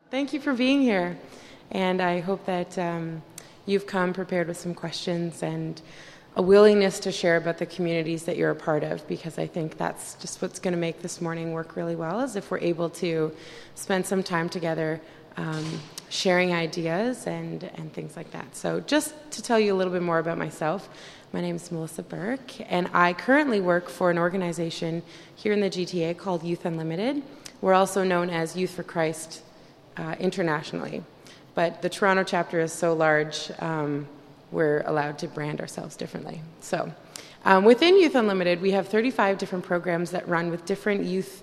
Thank you for being here. And I hope that you've come prepared with some questions and a willingness to share about the communities that you're a part of, because I think that's just what's going to make this morning work really well, is if we're able to spend some time together sharing ideas and things like that. So just to tell you a little bit more about myself, my name is Melissa Burke, and I currently work for an organization here in the GTA called Youth Unlimited. We're also known as Youth for Christ internationally, but the Toronto chapter is so large, we're allowed to brand ourselves differently. So within Youth Unlimited, we have 35 different programs that run with different youth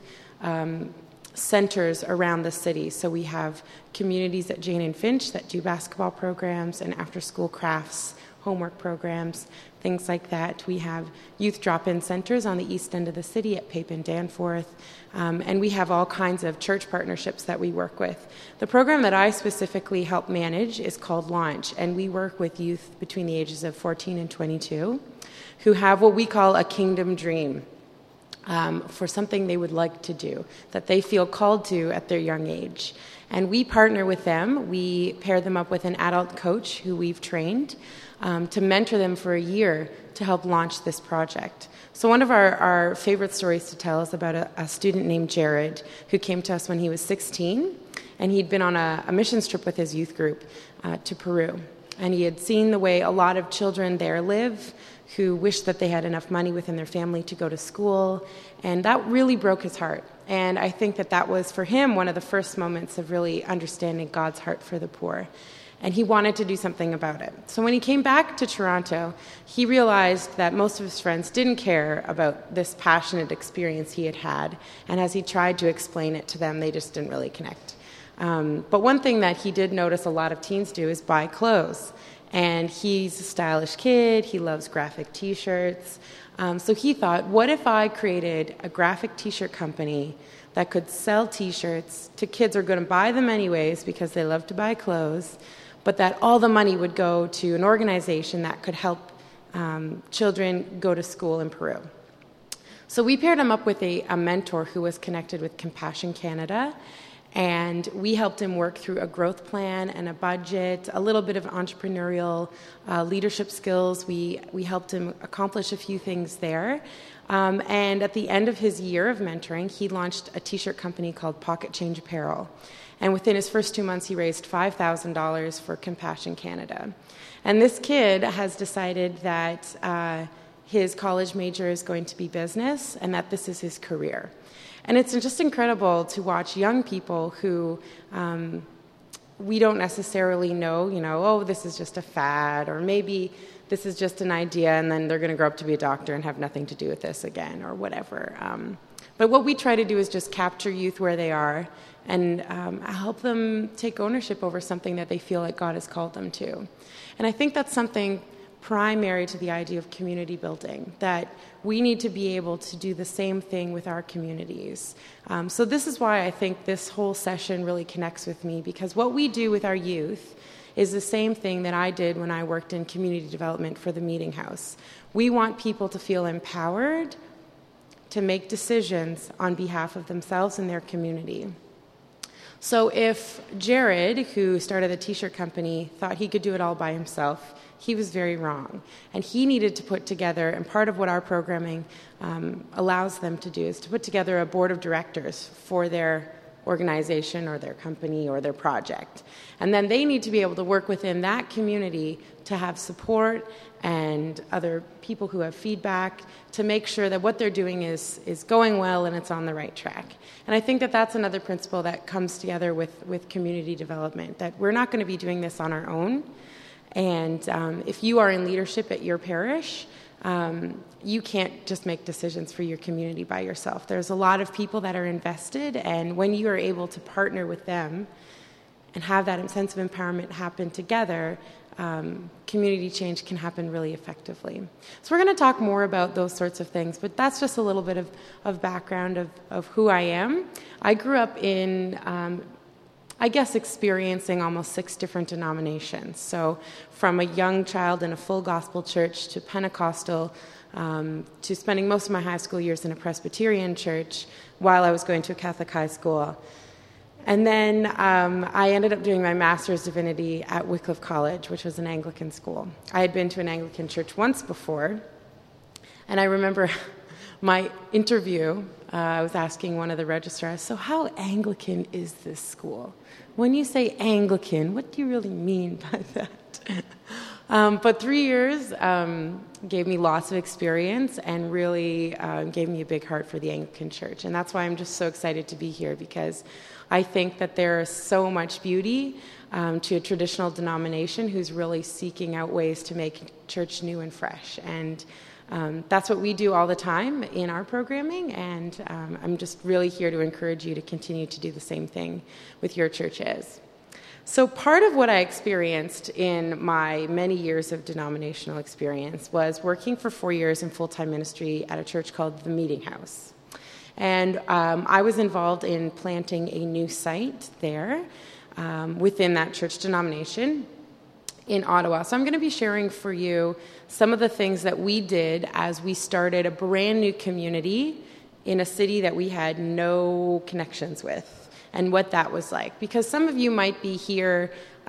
centers around the city. So we have communities at Jane and Finch that do basketball programs and after-school crafts, homework programs, things like that. We have youth drop-in centers on the east end of the city at Pape and Danforth, and we have all kinds of church partnerships that we work with. The program that I specifically help manage is called Launch, and we work with youth between the ages of 14 and 22 who have what we call a kingdom dream for something they would like to do, that they feel called to at their young age. And we partner with them. We pair them up with an adult coach who we've trained to mentor them for a year to help launch this project. So one of our favorite stories to tell is about a student named Jared who came to us when he was 16, and he'd been on a missions trip with his youth group to Peru. And he had seen the way a lot of children there live who wish that they had enough money within their family to go to school, and that really broke his heart. And I think that was, for him, one of the first moments of really understanding God's heart for the poor. And he wanted to do something about it. So when he came back to Toronto, he realized that most of his friends didn't care about this passionate experience he had had, and as he tried to explain it to them, they just didn't really connect. But one thing that he did notice a lot of teens do is buy clothes. And he's a stylish kid. He loves graphic T-shirts. So he thought, what if I created a graphic T-shirt company that could sell T-shirts to kids who are going to buy them anyways because they love to buy clothes, but that all the money would go to an organization that could help children go to school in Peru. So we paired him up with a mentor who was connected with Compassion Canada, and we helped him work through a growth plan and a budget, a little bit of entrepreneurial leadership skills. We helped him accomplish a few things there. And at the end of his year of mentoring, he launched a T-shirt company called Pocket Change Apparel. And within his first 2 months, he raised $5,000 for Compassion Canada. And this kid has decided that his college major is going to be business and that this is his career. And it's just incredible to watch young people who we don't necessarily know, oh, this is just a fad, or maybe this is just an idea and then they're going to grow up to be a doctor and have nothing to do with this again, or whatever. But what we try to do is just capture youth where they are and help them take ownership over something that they feel like God has called them to. And I think that's something primary to the idea of community building, that we need to be able to do the same thing with our communities. So this is why I think this whole session really connects with me, because what we do with our youth is the same thing that I did when I worked in community development for the Meeting House. We want people to feel empowered to make decisions on behalf of themselves and their community. So if Jared, who started the T-shirt company, thought he could do it all by himself, he was very wrong. And he needed to put together, and part of what our programming allows them to do is to put together a board of directors for their organization or their company or their project. And then they need to be able to work within that community to have support and other people who have feedback to make sure that what they're doing is going well and it's on the right track. And I think that that's another principle that comes together with community development, that we're not going to be doing this on our own. And if you are in leadership at your parish, you can't just make decisions for your community by yourself. There's a lot of people that are invested, and when you are able to partner with them and have that sense of empowerment happen together, community change can happen really effectively. So we're going to talk more about those sorts of things, but that's just a little bit of background of who I am. I grew up in experiencing almost 6 different denominations. So from a young child in a full gospel church to Pentecostal, to spending most of my high school years in a Presbyterian church while I was going to a Catholic high school. And then I ended up doing my Master's Divinity at Wycliffe College, which was an Anglican school. I had been to an Anglican church once before, and I remember my interview, I was asking one of the registrars, so how Anglican is this school? When you say Anglican, what do you really mean by that? But 3 years gave me lots of experience and really gave me a big heart for the Anglican Church. And that's why I'm just so excited to be here, because I think that there is so much beauty to a traditional denomination who's really seeking out ways to make church new and fresh. And that's what we do all the time in our programming, and I'm just really here to encourage you to continue to do the same thing with your churches. So part of what I experienced in my many years of denominational experience was working for 4 years in full-time ministry at a church called The Meeting House. And I was involved in planting a new site there within that church denomination in Ottawa. So I'm going to be sharing for you some of the things that we did as we started a brand new community in a city that we had no connections with, and what that was like. Because some of you might be here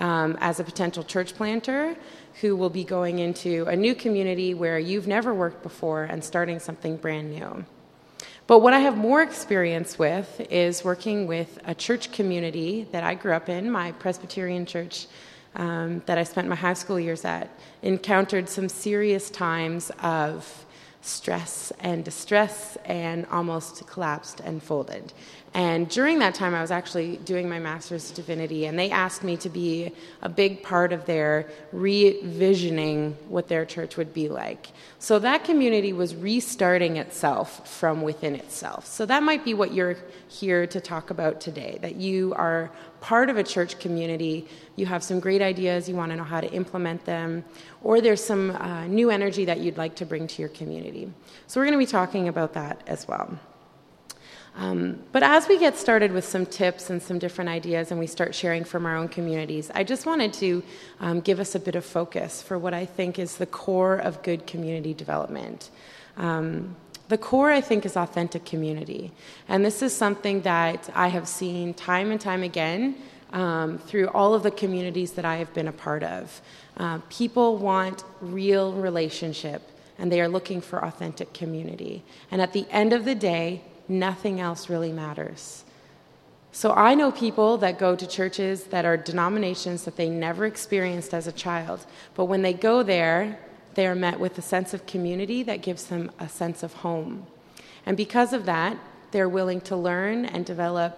as a potential church planter who will be going into a new community where you've never worked before and starting something brand new. But what I have more experience with is working with a church community that I grew up in, my Presbyterian church that I spent my high school years at, encountered some serious times of stress and distress and almost collapsed and folded. And during that time, I was actually doing my Master's of Divinity, and they asked me to be a big part of their revisioning what their church would be like. So that community was restarting itself from within itself. So that might be what you're here to talk about today, that you are part of a church community, you have some great ideas, you want to know how to implement them, or there's some new energy that you'd like to bring to your community. So we're going to be talking about that as well. But as we get started with some tips and some different ideas and we start sharing from our own communities, I just wanted to give us a bit of focus for what I think is the core of good community development. The core, I think, is authentic community. And this is something that I have seen time and time again through all of the communities that I have been a part of. People want real relationship, and they are looking for authentic community. And at the end of the day, nothing else really matters. So I know people that go to churches that are denominations that they never experienced as a child, but when they go there, they are met with a sense of community that gives them a sense of home. And because of that, they're willing to learn and develop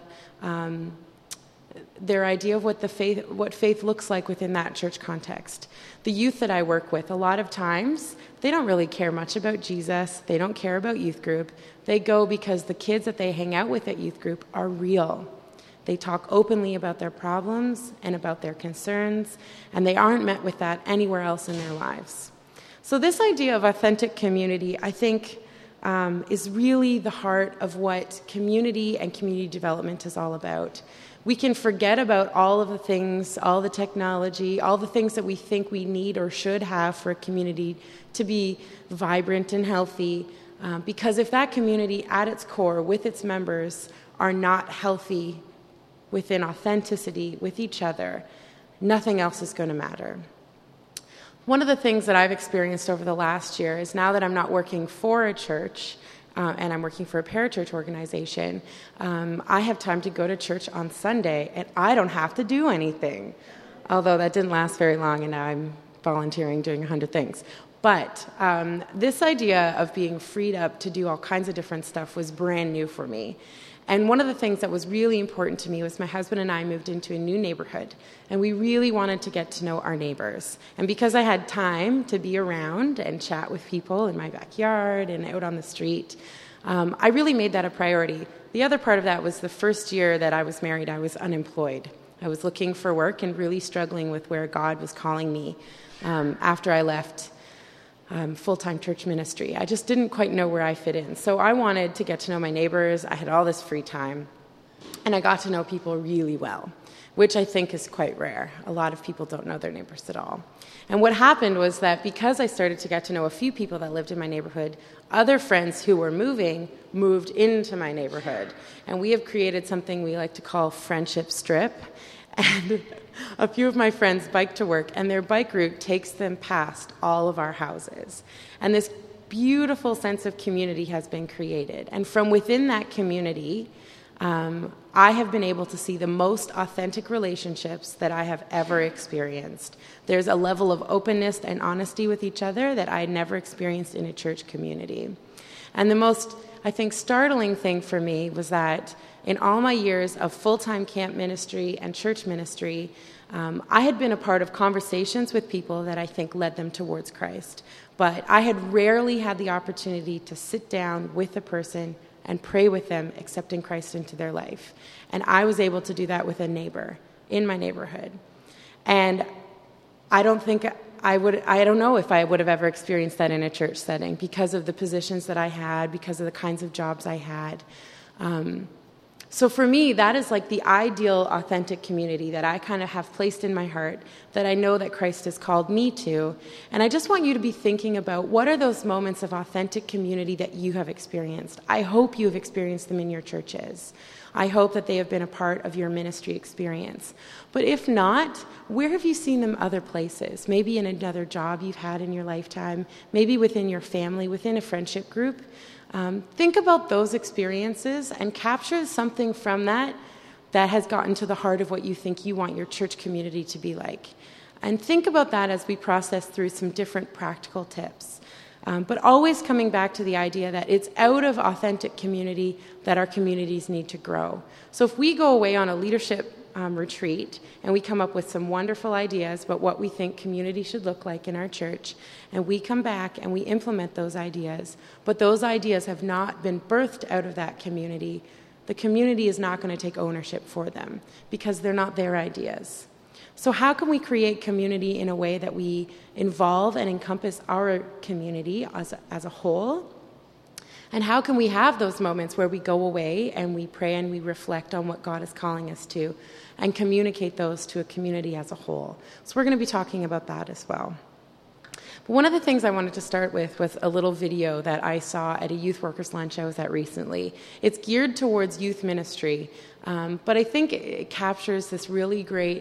their idea of what faith looks like within that church context. The youth that I work with, a lot of times, they don't really care much about Jesus. They don't care about youth group. They go because the kids that they hang out with at youth group are real. They talk openly about their problems and about their concerns, and they aren't met with that anywhere else in their lives. So this idea of authentic community, I think, is really the heart of what community and community development is all about. We can forget about all of the things, all the technology, all the things that we think we need or should have for a community to be vibrant and healthy, because if that community at its core with its members are not healthy within authenticity with each other, nothing else is going to matter. One of the things that I've experienced over the last year is now that I'm not working for a church, and I'm working for a parachurch organization, I have time to go to church on Sunday, and I don't have to do anything. Although that didn't last very long, and now I'm volunteering doing 100 things. But this idea of being freed up to do all kinds of different stuff was brand new for me. And one of the things that was really important to me was my husband and I moved into a new neighborhood, and we really wanted to get to know our neighbors. And because I had time to be around and chat with people in my backyard and out on the street, I really made that a priority. The other part of that was the first year that I was married, I was unemployed. I was looking for work and really struggling with where God was calling me after I left full-time church ministry. I just didn't quite know where I fit in. So I wanted to get to know my neighbors. I had all this free time, and I got to know people really well. which I think is quite rare. A lot of people don't know their neighbors at all. And what happened was that because I started to get to know a few people that lived in my neighborhood, other friends who were moved into my neighborhood. And we have created something we like to call Friendship Strip. And a few of my friends bike to work, and their bike route takes them past all of our houses. And this beautiful sense of community has been created. And from within that community, I have been able to see the most authentic relationships that I have ever experienced. There's a level of openness and honesty with each other that I had never experienced in a church community. And the most, I think, startling thing for me was that in all my years of full-time camp ministry and church ministry, I had been a part of conversations with people that I think led them towards Christ. But I had rarely had the opportunity to sit down with a person and pray with them, accepting Christ into their life. And I was able to do that with a neighbor in my neighborhood. And I don't know if I would have ever experienced that in a church setting because of the positions that I had, because of the kinds of jobs I had. So for me, that is like the ideal, authentic community that I kind of have placed in my heart, that I know that Christ has called me to. And I just want you to be thinking about what are those moments of authentic community that you have experienced. I hope you have experienced them in your churches. I hope that they have been a part of your ministry experience. But if not, where have you seen them other places? Maybe in another job you've had in your lifetime, maybe within your family, within a friendship group. Think about those experiences and capture something from that has gotten to the heart of what you think you want your church community to be like. And think about that as we process through some different practical tips. But always coming back to the idea that it's out of authentic community that our communities need to grow. So if we go away on a leadership retreat and we come up with some wonderful ideas about what we think community should look like in our church, and we come back and we implement those ideas, but those ideas have not been birthed out of that community, the community is not going to take ownership for them because they're not their ideas. So how can we create community in a way that we involve and encompass our community as a whole? And how can we have those moments where we go away and we pray and we reflect on what God is calling us to and communicate those to a community as a whole? So we're going to be talking about that as well. But one of the things I wanted to start with was a little video that I saw at a youth workers lunch I was at recently. It's geared towards youth ministry, but I think it captures this really great,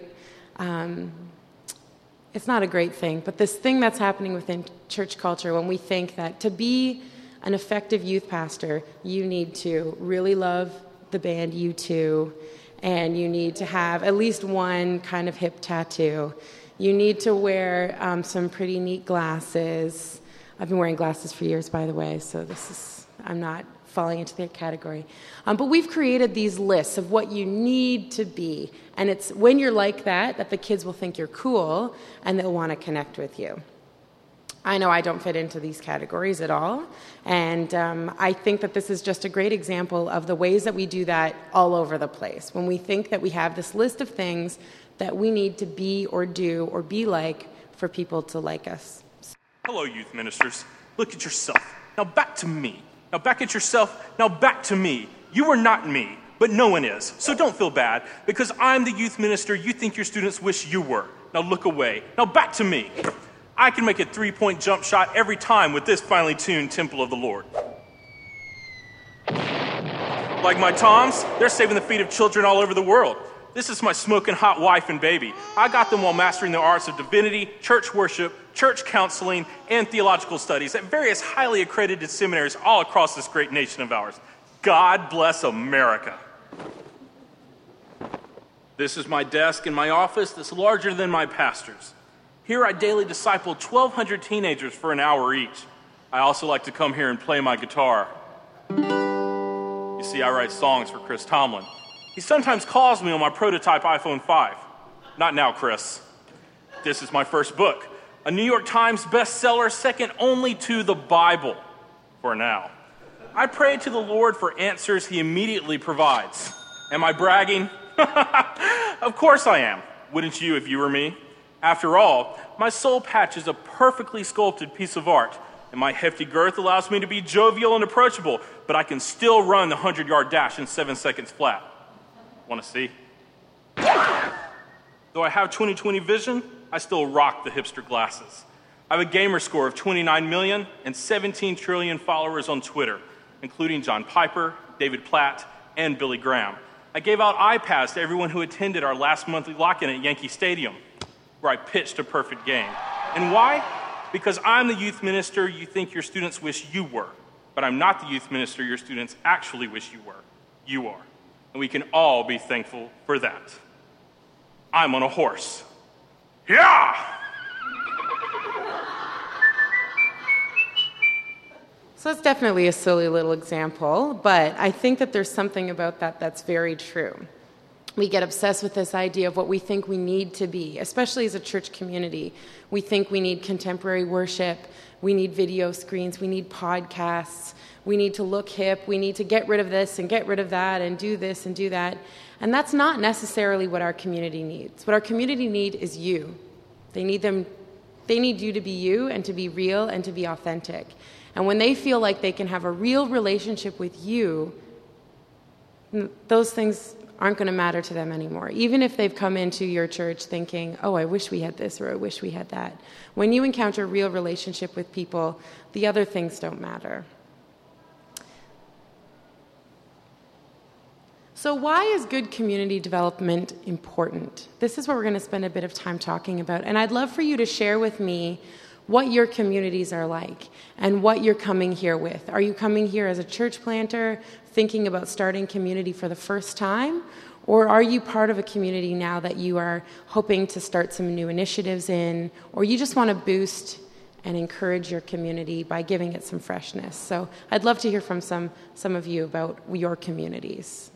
it's not a great thing, but this thing that's happening within church culture when we think that to be an effective youth pastor, you need to really love the band U2, and you need to have at least one kind of hip tattoo. You need to wear some pretty neat glasses. I've been wearing glasses for years, by the way, so I'm not falling into that category. But we've created these lists of what you need to be, and it's when you're like that the kids will think you're cool, and they'll want to connect with you. I know I don't fit into these categories at all, and I think that this is just a great example of the ways that we do that all over the place. When we think that we have this list of things that we need to be or do or be like for people to like us. Hello, youth ministers. Look at yourself. Now back to me. Now back at yourself. Now back to me. You are not me, but no one is. So don't feel bad, because I'm the youth minister you think your students wish you were. Now look away. Now back to me. I can make a 3-point jump shot every time with this finely tuned Temple of the Lord. Like my Toms, they're saving the feet of children all over the world. This is my smoking hot wife and baby. I got them while mastering the arts of divinity, church worship, church counseling, and theological studies at various highly accredited seminaries all across this great nation of ours. God bless America. This is my desk in my office that's larger than my pastor's. Here I daily disciple 1,200 teenagers for an hour each. I also like to come here and play my guitar. You see, I write songs for Chris Tomlin. He sometimes calls me on my prototype iPhone 5. Not now, Chris. This is my first book, a New York Times bestseller second only to the Bible, for now. I pray to the Lord for answers he immediately provides. Am I bragging? Of course I am. Wouldn't you if you were me? After all, my soul patch is a perfectly sculpted piece of art, and my hefty girth allows me to be jovial and approachable, but I can still run the 100-yard dash in 7 seconds flat. Want to see? Though I have 20/20 vision, I still rock the hipster glasses. I have a gamer score of 29 million and 17 trillion followers on Twitter, including John Piper, David Platt, and Billy Graham. I gave out iPads to everyone who attended our last monthly lock-in at Yankee Stadium, where I pitched a perfect game. And why? Because I'm the youth minister you think your students wish you were, but I'm not the youth minister your students actually wish you were. You are. And we can all be thankful for that. I'm on a horse. Yeah! So that's definitely a silly little example, but I think that there's something about that that's very true. We get obsessed with this idea of what we think we need to be, especially as a church community. We think we need contemporary worship, we need video screens, we need podcasts, we need to look hip, we need to get rid of this and get rid of that and do this and do that. And that's not necessarily what our community needs. What our community needs is you. They need you to be you and to be real and to be authentic. And when they feel like they can have a real relationship with you, those things aren't going to matter to them anymore. Even if they've come into your church thinking, oh, I wish we had this or I wish we had that. When you encounter real relationship with people, the other things don't matter. So why is good community development important? This is what we're going to spend a bit of time talking about. And I'd love for you to share with me what your communities are like and what you're coming here with. Are you coming here as a church planter, thinking about starting community for the first time? Or are you part of a community now that you are hoping to start some new initiatives in? Or you just want to boost and encourage your community by giving it some freshness? So I'd love to hear from some of you about your communities.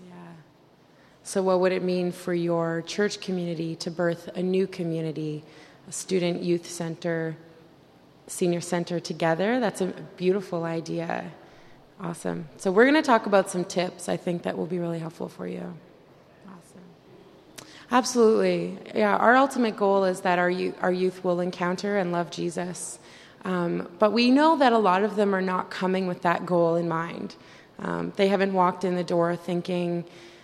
So what would it mean for your church community to birth a new community, a student youth center, senior center together? That's a beautiful idea. Awesome. So we're going to talk about some tips I think that will be really helpful for you. Awesome. Absolutely. Yeah, our ultimate goal is that our youth will encounter and love Jesus. But we know that a lot of them are not coming with that goal in mind. They haven't walked in the door thinking,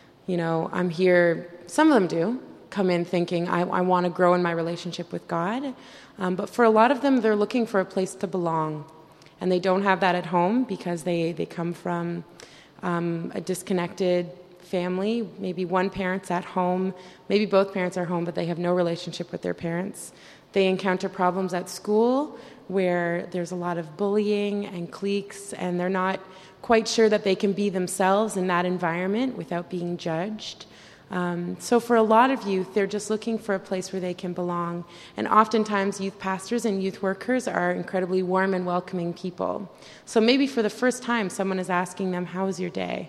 I'm here. Some of them do come in thinking, I want to grow in my relationship with God. But for a lot of them, they're looking for a place to belong. And they don't have that at home because they come from a disconnected family. Maybe one parent's at home. Maybe both parents are home, but they have no relationship with their parents. They encounter problems at school where there's a lot of bullying and cliques, and they're not quite sure that they can be themselves in that environment without being judged. So for a lot of youth, they're just looking for a place where they can belong. And oftentimes, youth pastors and youth workers are incredibly warm and welcoming people. So maybe for the first time, someone is asking them, how was your day?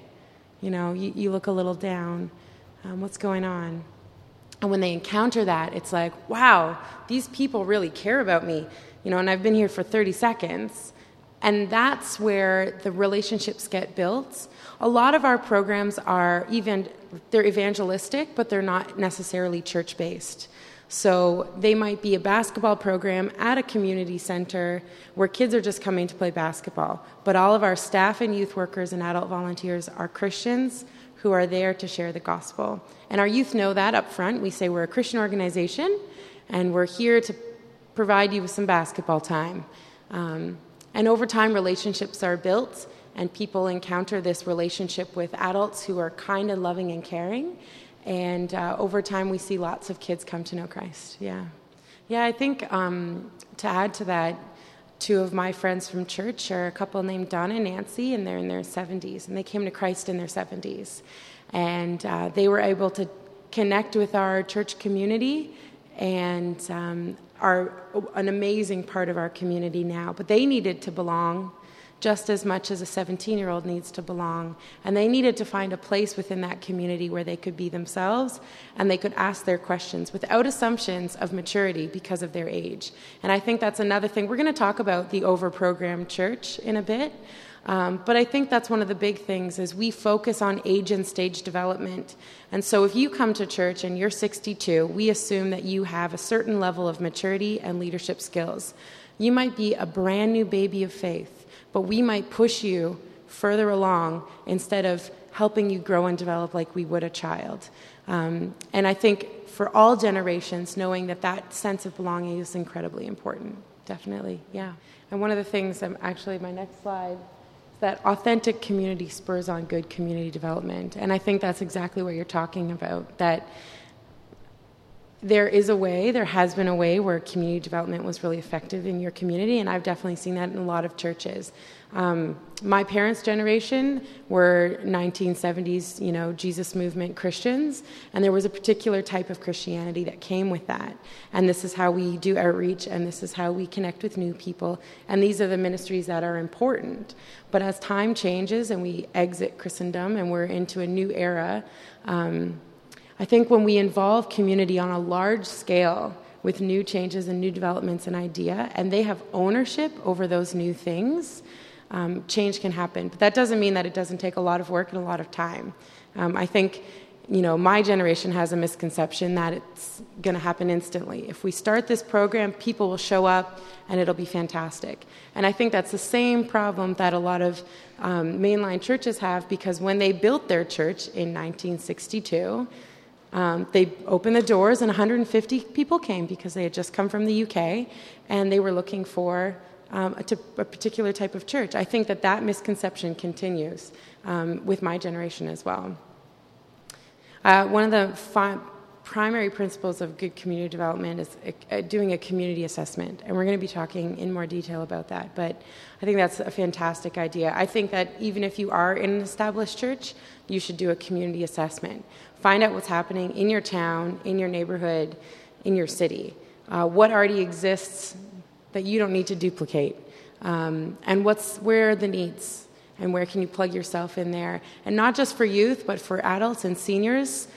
You look a little down. What's going on? And when they encounter that, it's like, wow, these people really care about me. And I've been here for 30 seconds. And that's where the relationships get built. A lot of our programs are they're evangelistic, but they're not necessarily church-based. So they might be a basketball program at a community center where kids are just coming to play basketball. But all of our staff and youth workers and adult volunteers are Christians who are there to share the gospel. And our youth know that up front. We say we're a Christian organization, and we're here to provide you with some basketball time. And over time, relationships are built, and people encounter this relationship with adults who are kind and loving and caring. And over time, we see lots of kids come to know Christ. Yeah, I think to add to that, two of my friends from church are a couple named Donna and Nancy, and they're in their 70s. And they came to Christ in their 70s. And they were able to connect with our church community and are an amazing part of our community now. But they needed to belong just as much as a 17-year-old needs to belong. And they needed to find a place within that community where they could be themselves and they could ask their questions without assumptions of maturity because of their age. And I think that's another thing. We're going to talk about the over-programmed church in a bit. But I think that's one of the big things is we focus on age and stage development. And so if you come to church and you're 62, we assume that you have a certain level of maturity and leadership skills. You might be a brand new baby of faith, but we might push you further along instead of helping you grow and develop like we would a child. And I think for all generations, knowing that that sense of belonging is incredibly important. Definitely, yeah. And one of the things, actually my next slide, is that authentic community spurs on good community development. And I think that's exactly what you're talking about, that there has been a way where community development was really effective in your community, and I've definitely seen that in a lot of churches. My parents' generation were 1970s, Jesus movement Christians, and there was a particular type of Christianity that came with that. And this is how we do outreach, and this is how we connect with new people, and these are the ministries that are important. But as time changes and we exit Christendom and we're into a new era, I think when we involve community on a large scale with new changes and new developments and idea, and they have ownership over those new things, change can happen. But that doesn't mean that it doesn't take a lot of work and a lot of time. I think, my generation has a misconception that it's going to happen instantly. If we start this program, people will show up and it'll be fantastic. And I think that's the same problem that a lot of mainline churches have, because when they built their church in 1962, they opened the doors and 150 people came because they had just come from the UK and they were looking for a particular type of church. I think that misconception continues with my generation as well. One of the primary principles of good community development is doing a community assessment, and we're going to be talking in more detail about that, but I think that's a fantastic idea. I think that even if you are in an established church, you should do a community assessment. Find out what's happening in your town, in your neighborhood, in your city. What already exists that you don't need to duplicate, and where are the needs, and where can you plug yourself in there? And not just for youth, but for adults and seniors.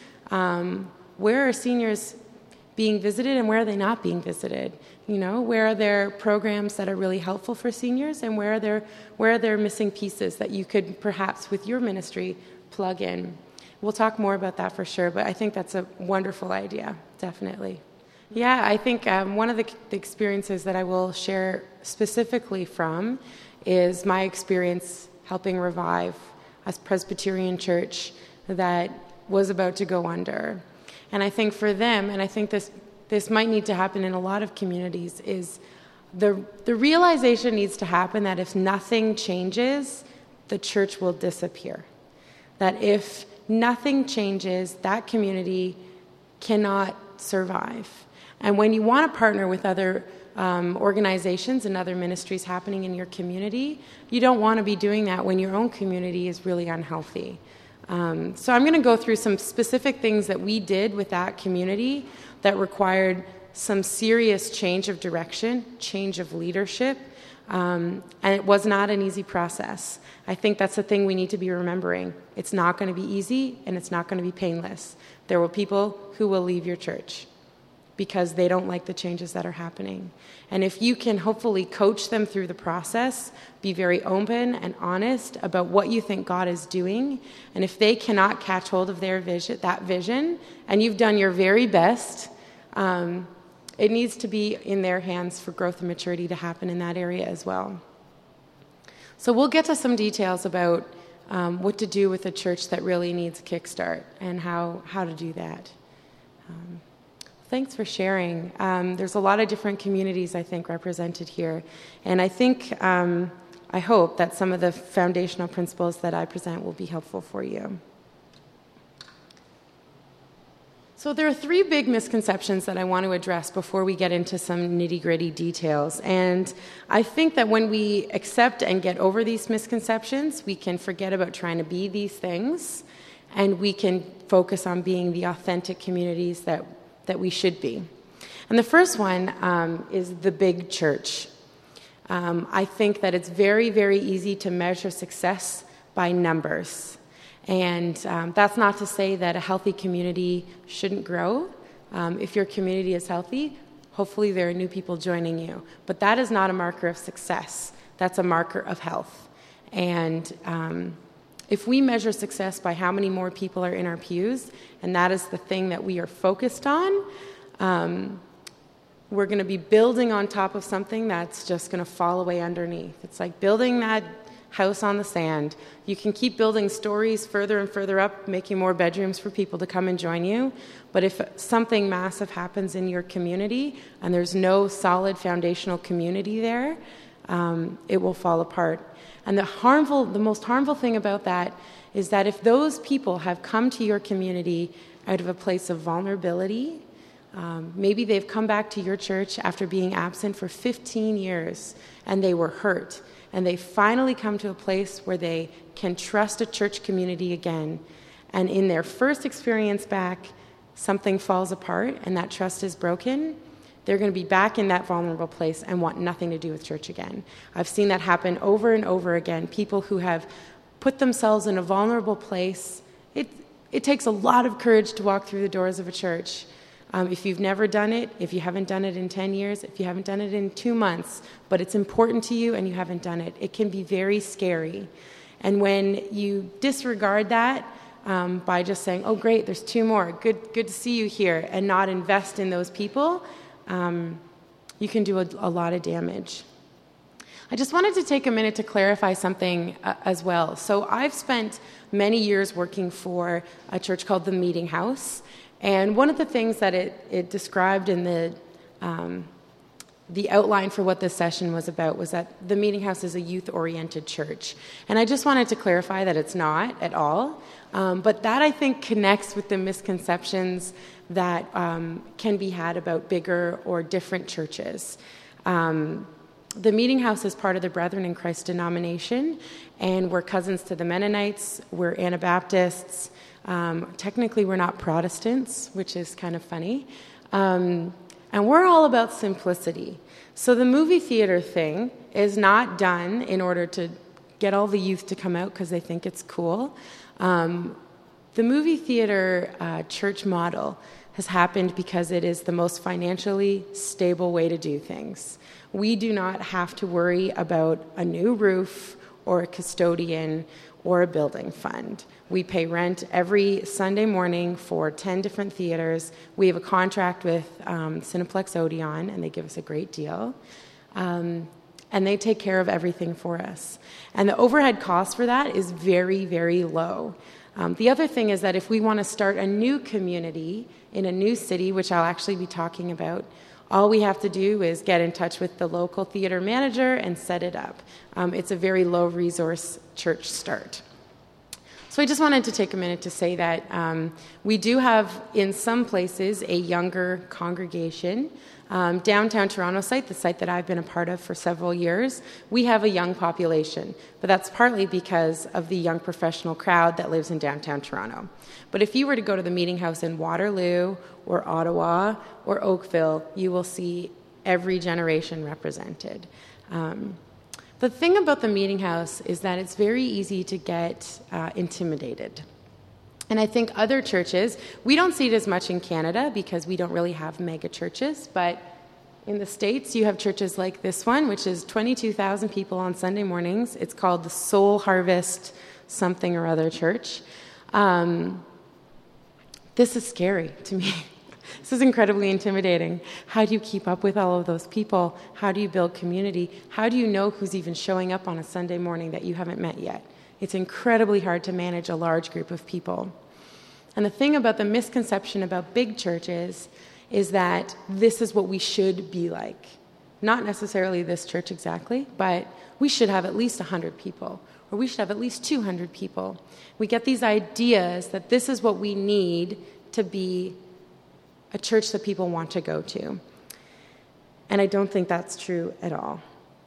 Where are seniors being visited and where are they not being visited? Where are there programs that are really helpful for seniors, and where are there missing pieces that you could perhaps with your ministry plug in? We'll talk more about that for sure, but I think that's a wonderful idea, definitely. Yeah, I think one of the experiences that I will share specifically from is my experience helping revive a Presbyterian church that was about to go under. And I think for them, and I think this might need to happen in a lot of communities, is the realization needs to happen that if nothing changes, the church will disappear. That if nothing changes, that community cannot survive. And when you want to partner with other organizations and other ministries happening in your community, you don't want to be doing that when your own community is really unhealthy. So I'm going to go through some specific things that we did with that community that required some serious change of direction, change of leadership, and it was not an easy process. I think that's the thing we need to be remembering. It's not going to be easy, and it's not going to be painless. There will be people who will leave your church because they don't like the changes that are happening. And if you can hopefully coach them through the process, be very open and honest about what you think God is doing, and if they cannot catch hold of that vision, and you've done your very best, it needs to be in their hands for growth and maturity to happen in that area as well. So we'll get to some details about what to do with a church that really needs a kickstart and how to do that. Thanks for sharing. There's a lot of different communities, I think, represented here. And I think, I hope that some of the foundational principles that I present will be helpful for you. So there are three big misconceptions that I want to address before we get into some nitty-gritty details. And I think that when we accept and get over these misconceptions, we can forget about trying to be these things, and we can focus on being the authentic communities that we should be. And the first one is the big church. I think that it's very, very easy to measure success by numbers. And that's not to say that a healthy community shouldn't grow. If your community is healthy, hopefully there are new people joining you. But that is not a marker of success. That's a marker of health. And if we measure success by how many more people are in our pews, and that is the thing that we are focused on, we're going to be building on top of something that's just going to fall away underneath. It's like building that house on the sand. You can keep building stories further and further up, making more bedrooms for people to come and join you. But if something massive happens in your community and there's no solid foundational community there, it will fall apart. And the most harmful thing about that is that if those people have come to your community out of a place of vulnerability, maybe they've come back to your church after being absent for 15 years and they were hurt, and they finally come to a place where they can trust a church community again. And in their first experience back, something falls apart and that trust is broken. They're going to be back in that vulnerable place and want nothing to do with church again. I've seen that happen over and over again. People who have put themselves in a vulnerable place. It takes a lot of courage to walk through the doors of a church. If you've never done it, if you haven't done it in 10 years, if you haven't done it in 2 months, but it's important to you and you haven't done it, it can be very scary. And when you disregard that by just saying, oh, great, there's 2 more, good to see you here, and not invest in those people, you can do a lot of damage. I just wanted to take a minute to clarify something as well. So I've spent many years working for a church called the Meeting House. And one of the things that it described in the outline for what this session was about was that the Meeting House is a youth-oriented church. And I just wanted to clarify that it's not at all. But that, I think, connects with the misconceptions that can be had about bigger or different churches. The Meeting House is part of the Brethren in Christ denomination, and we're cousins to the Mennonites, we're Anabaptists. Technically, we're not Protestants, which is kind of funny. And we're all about simplicity. So the movie theater thing is not done in order to get all the youth to come out because they think it's cool. The movie theater church model has happened because it is the most financially stable way to do things. We do not have to worry about a new roof or a custodian or a building fund. We pay rent every Sunday morning for 10 different theaters. We have a contract with Cineplex Odeon, and they give us a great deal. And they take care of everything for us. And the overhead cost for that is very, very low. The other thing is that if we want to start a new community in a new city, which I'll actually be talking about, all we have to do is get in touch with the local theater manager and set it up. It's a very low-resource church start. So I just wanted to take a minute to say that we do have, in some places, a younger congregation. Downtown Toronto site, the site that I've been a part of for several years, we have a young population. But that's partly because of the young professional crowd that lives in downtown Toronto. But if you were to go to the Meeting House in Waterloo or Ottawa or Oakville, you will see every generation represented. The thing about the Meeting House is that it's very easy to get intimidated. And I think other churches, we don't see it as much in Canada because we don't really have mega churches, but in the States you have churches like this one, which is 22,000 people on Sunday mornings. It's called the Soul Harvest something or other church. This is scary to me. This is incredibly intimidating. How do you keep up with all of those people? How do you build community? How do you know who's even showing up on a Sunday morning that you haven't met yet? It's incredibly hard to manage a large group of people. And the thing about the misconception about big churches is that this is what we should be like. Not necessarily this church exactly, but we should have at least 100 people, or we should have at least 200 people. We get these ideas that this is what we need to be a church that people want to go to. And I don't think that's true at all.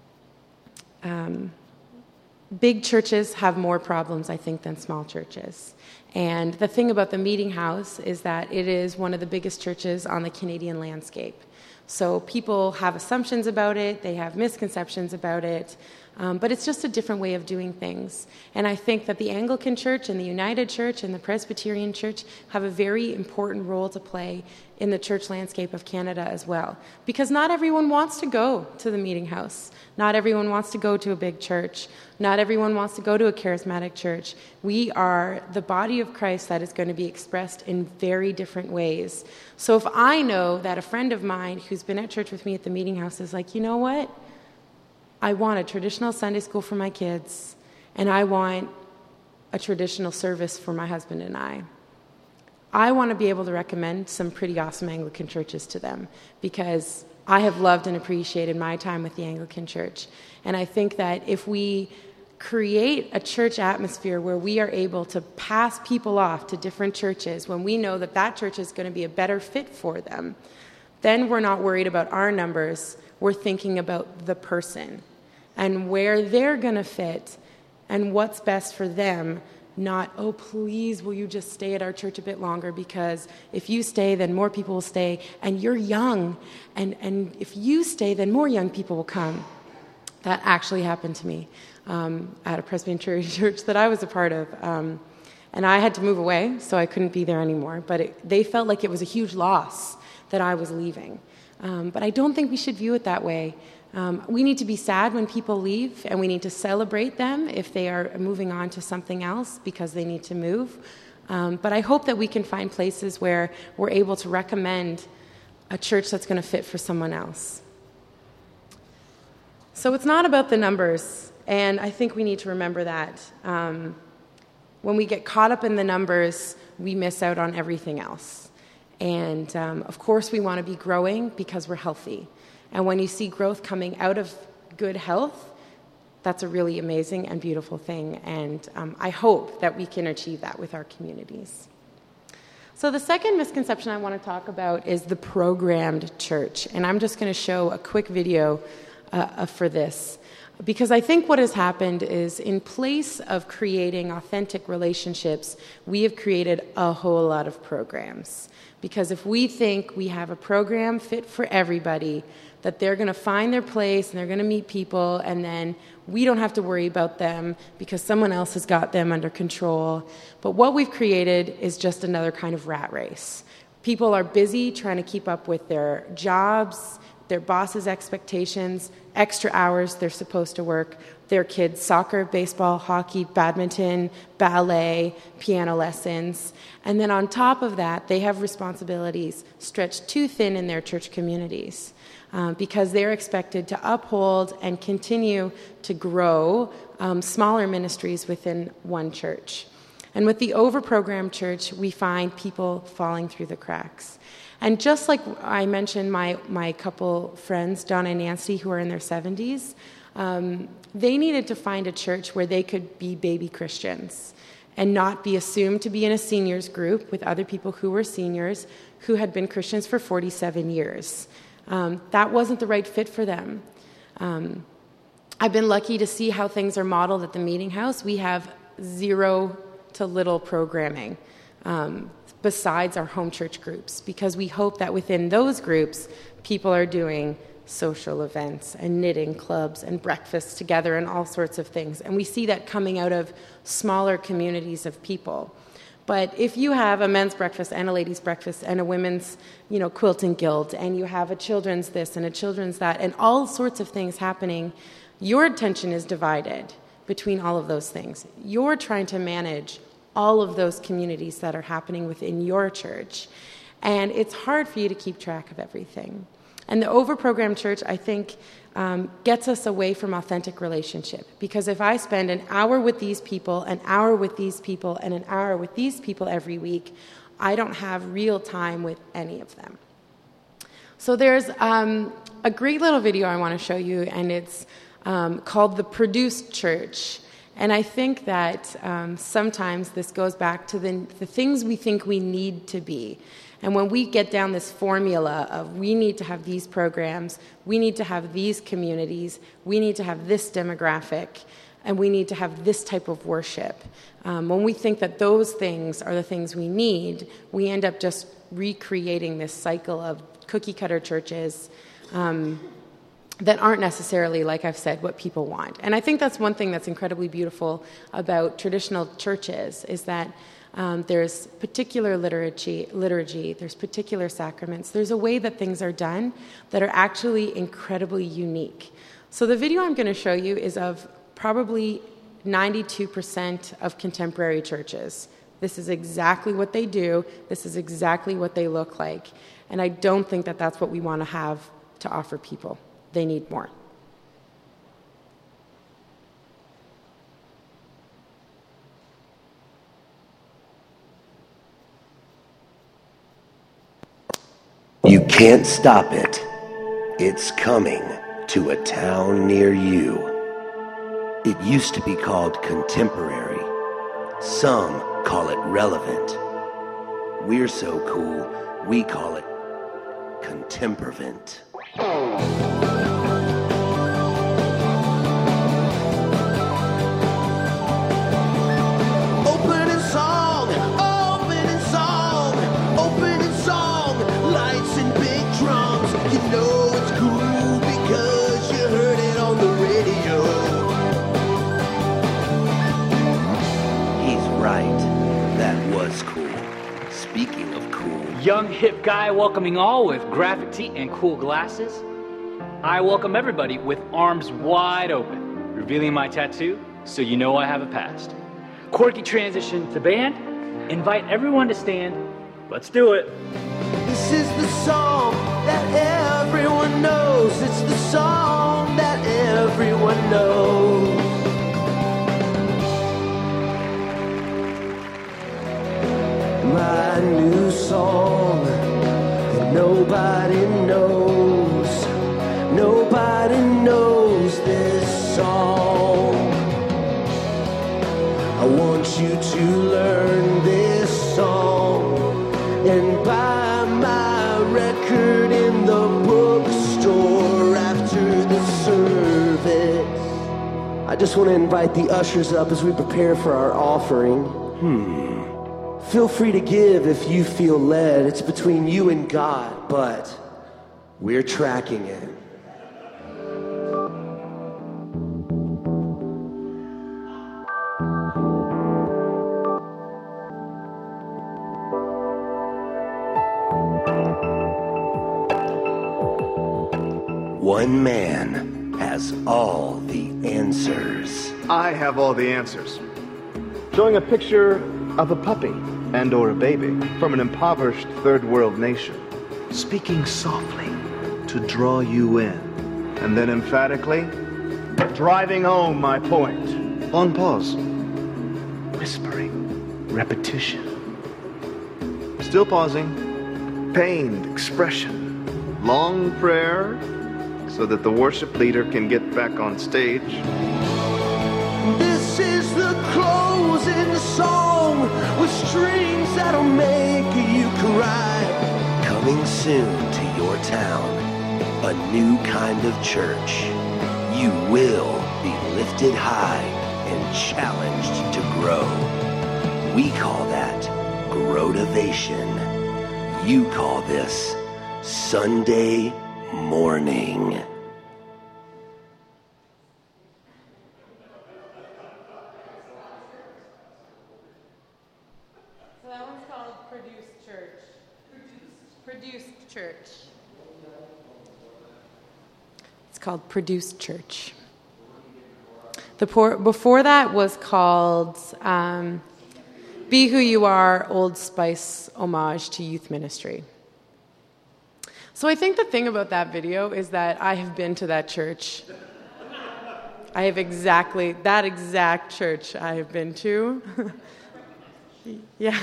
Big churches have more problems, I think, than small churches. And the thing about the Meeting House is that it is one of the biggest churches on the Canadian landscape. So people have assumptions about it, they have misconceptions about it, but it's just a different way of doing things. And I think that the Anglican Church and the United Church and the Presbyterian Church have a very important role to play in the church landscape of Canada as well. Because not everyone wants to go to the Meeting House. Not everyone wants to go to a big church. Not everyone wants to go to a charismatic church. We are the body of Christ that is going to be expressed in very different ways. So if I know that a friend of mine who's been at church with me at the Meeting House is like, you know what? I want a traditional Sunday school for my kids, and I want a traditional service for my husband and I want to be able to recommend some pretty awesome Anglican churches to them, because I have loved and appreciated my time with the Anglican Church. And I think that if we create a church atmosphere where we are able to pass people off to different churches when we know that that church is going to be a better fit for them, then we're not worried about our numbers. We're thinking about the person and where they're going to fit and what's best for them. Not, oh, please, will you just stay at our church a bit longer, because if you stay, then more people will stay, and you're young, and if you stay, then more young people will come. That actually happened to me at a Presbyterian church that I was a part of, and I had to move away, so I couldn't be there anymore, but they felt like it was a huge loss that I was leaving. But I don't think we should view it that way. We need to be sad when people leave, and we need to celebrate them if they are moving on to something else because they need to move. But I hope that we can find places where we're able to recommend a church that's going to fit for someone else. So it's not about the numbers, and I think we need to remember that. When we get caught up in the numbers, we miss out on everything else. And of course we want to be growing because we're healthy. And when you see growth coming out of good health, that's a really amazing and beautiful thing. And I hope that we can achieve that with our communities. So the second misconception I want to talk about is the programmed church. And I'm just going to show a quick video for this. Because I think what has happened is, in place of creating authentic relationships, we have created a whole lot of programs. Because if we think we have a program fit for everybody, that they're going to find their place and they're going to meet people, and then we don't have to worry about them because someone else has got them under control. But what we've created is just another kind of rat race. People are busy trying to keep up with their jobs, their boss's expectations, extra hours they're supposed to work, their kids' soccer, baseball, hockey, badminton, ballet, piano lessons. And then on top of that, they have responsibilities stretched too thin in their church communities because they're expected to uphold and continue to grow smaller ministries within one church. And with the over-programmed church, we find people falling through the cracks. And just like I mentioned my couple friends, Donna and Nancy, who are in their 70s, they needed to find a church where they could be baby Christians and not be assumed to be in a seniors group with other people who were seniors who had been Christians for 47 years. That wasn't the right fit for them. I've been lucky to see how things are modeled at the Meeting House. We have zero to little programming besides our home church groups, because we hope that within those groups, people are doing social events and knitting clubs and breakfasts together and all sorts of things. And we see that coming out of smaller communities of people. But if you have a men's breakfast and a ladies' breakfast and a women's, quilting guild, and you have a children's this and a children's that, and all sorts of things happening, your attention is divided between all of those things. You're trying to manage all of those communities that are happening within your church. And it's hard for you to keep track of everything. And the over-programmed church, I think, gets us away from authentic relationship. Because if I spend an hour with these people, an hour with these people, and an hour with these people every week, I don't have real time with any of them. So there's a great little video I want to show you, and it's called The Produced Church. And I think that sometimes this goes back to the things we think we need to be. And when we get down this formula of we need to have these programs, we need to have these communities, we need to have this demographic, and we need to have this type of worship, when we think that those things are the things we need, we end up just recreating this cycle of cookie-cutter churches that aren't necessarily, like I've said, what people want. And I think that's one thing that's incredibly beautiful about traditional churches, is that there's particular liturgy, there's particular sacraments, there's a way that things are done that are actually incredibly unique. So the video I'm going to show you is of probably 92% of contemporary churches. This is exactly what they do, this is exactly what they look like. And I don't think that that's what we want to have to offer people. They need more. can't stop it. It's coming to a town near you. It used to be called contemporary. Some call it relevant. We're so cool, we call it contemporvent. Speaking of cool. Young hip guy welcoming all with graphic tee and cool glasses. I welcome everybody with arms wide open, revealing my tattoo so you know I have a past. Quirky transition to band. Invite everyone to stand. Let's do it. This is the song that everyone knows. It's the song that everyone knows. My new song that nobody knows. Nobody knows this song. I want you to learn this song and buy my record in the bookstore after the service. I just want to invite the ushers up as we prepare for our offering. Feel free to give if you feel led. It's between you and God, but we're tracking it. One man has all the answers. I have all the answers. Showing a picture of a puppy and or a baby from an impoverished third world nation, speaking softly to draw you in, and then emphatically driving home my point. On pause, whispering, repetition, still pausing, pained expression, long prayer so that the worship leader can get back on stage. This is the closing song with strings that'll make you cry. Coming soon to your town, a new kind of church. You will be lifted high and challenged to grow. We call that Growtivation. You call this Sunday morning. So that one's called Produced Church. Produced Church. It's called Produced Church. Before that was called Be Who You Are, Old Spice Homage to Youth Ministry. So I think the thing about that video is that I have been to that church. I have that exact church I have been to. Yeah.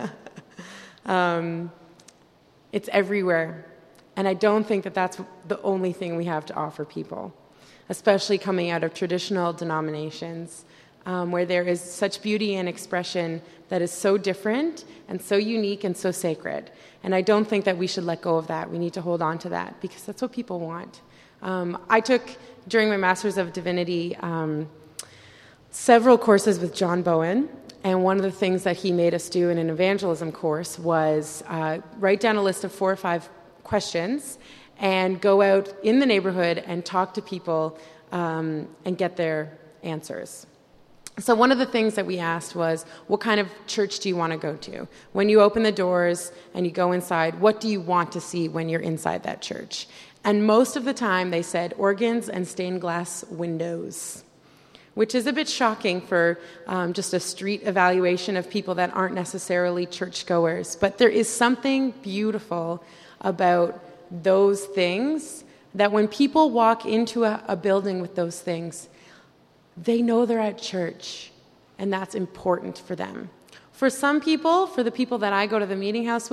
It's everywhere. And I don't think that that's the only thing we have to offer people, especially coming out of traditional denominations, where there is such beauty and expression that is so different and so unique and so sacred. And I don't think that we should let go of that. We need to hold on to that because that's what people want. I took, during my Master's of Divinity, several courses with John Bowen. And one of the things that he made us do in an evangelism course was write down a list of 4 or 5 questions and go out in the neighborhood and talk to people and get their answers. So one of the things that we asked was, what kind of church do you want to go to? When you open the doors and you go inside, what do you want to see when you're inside that church? And most of the time they said organs and stained glass windows, which is a bit shocking for just a street evaluation of people that aren't necessarily churchgoers. But there is something beautiful about those things that when people walk into a building with those things, they know they're at church, and that's important for them. For some people, for the people that I go to the meeting house with,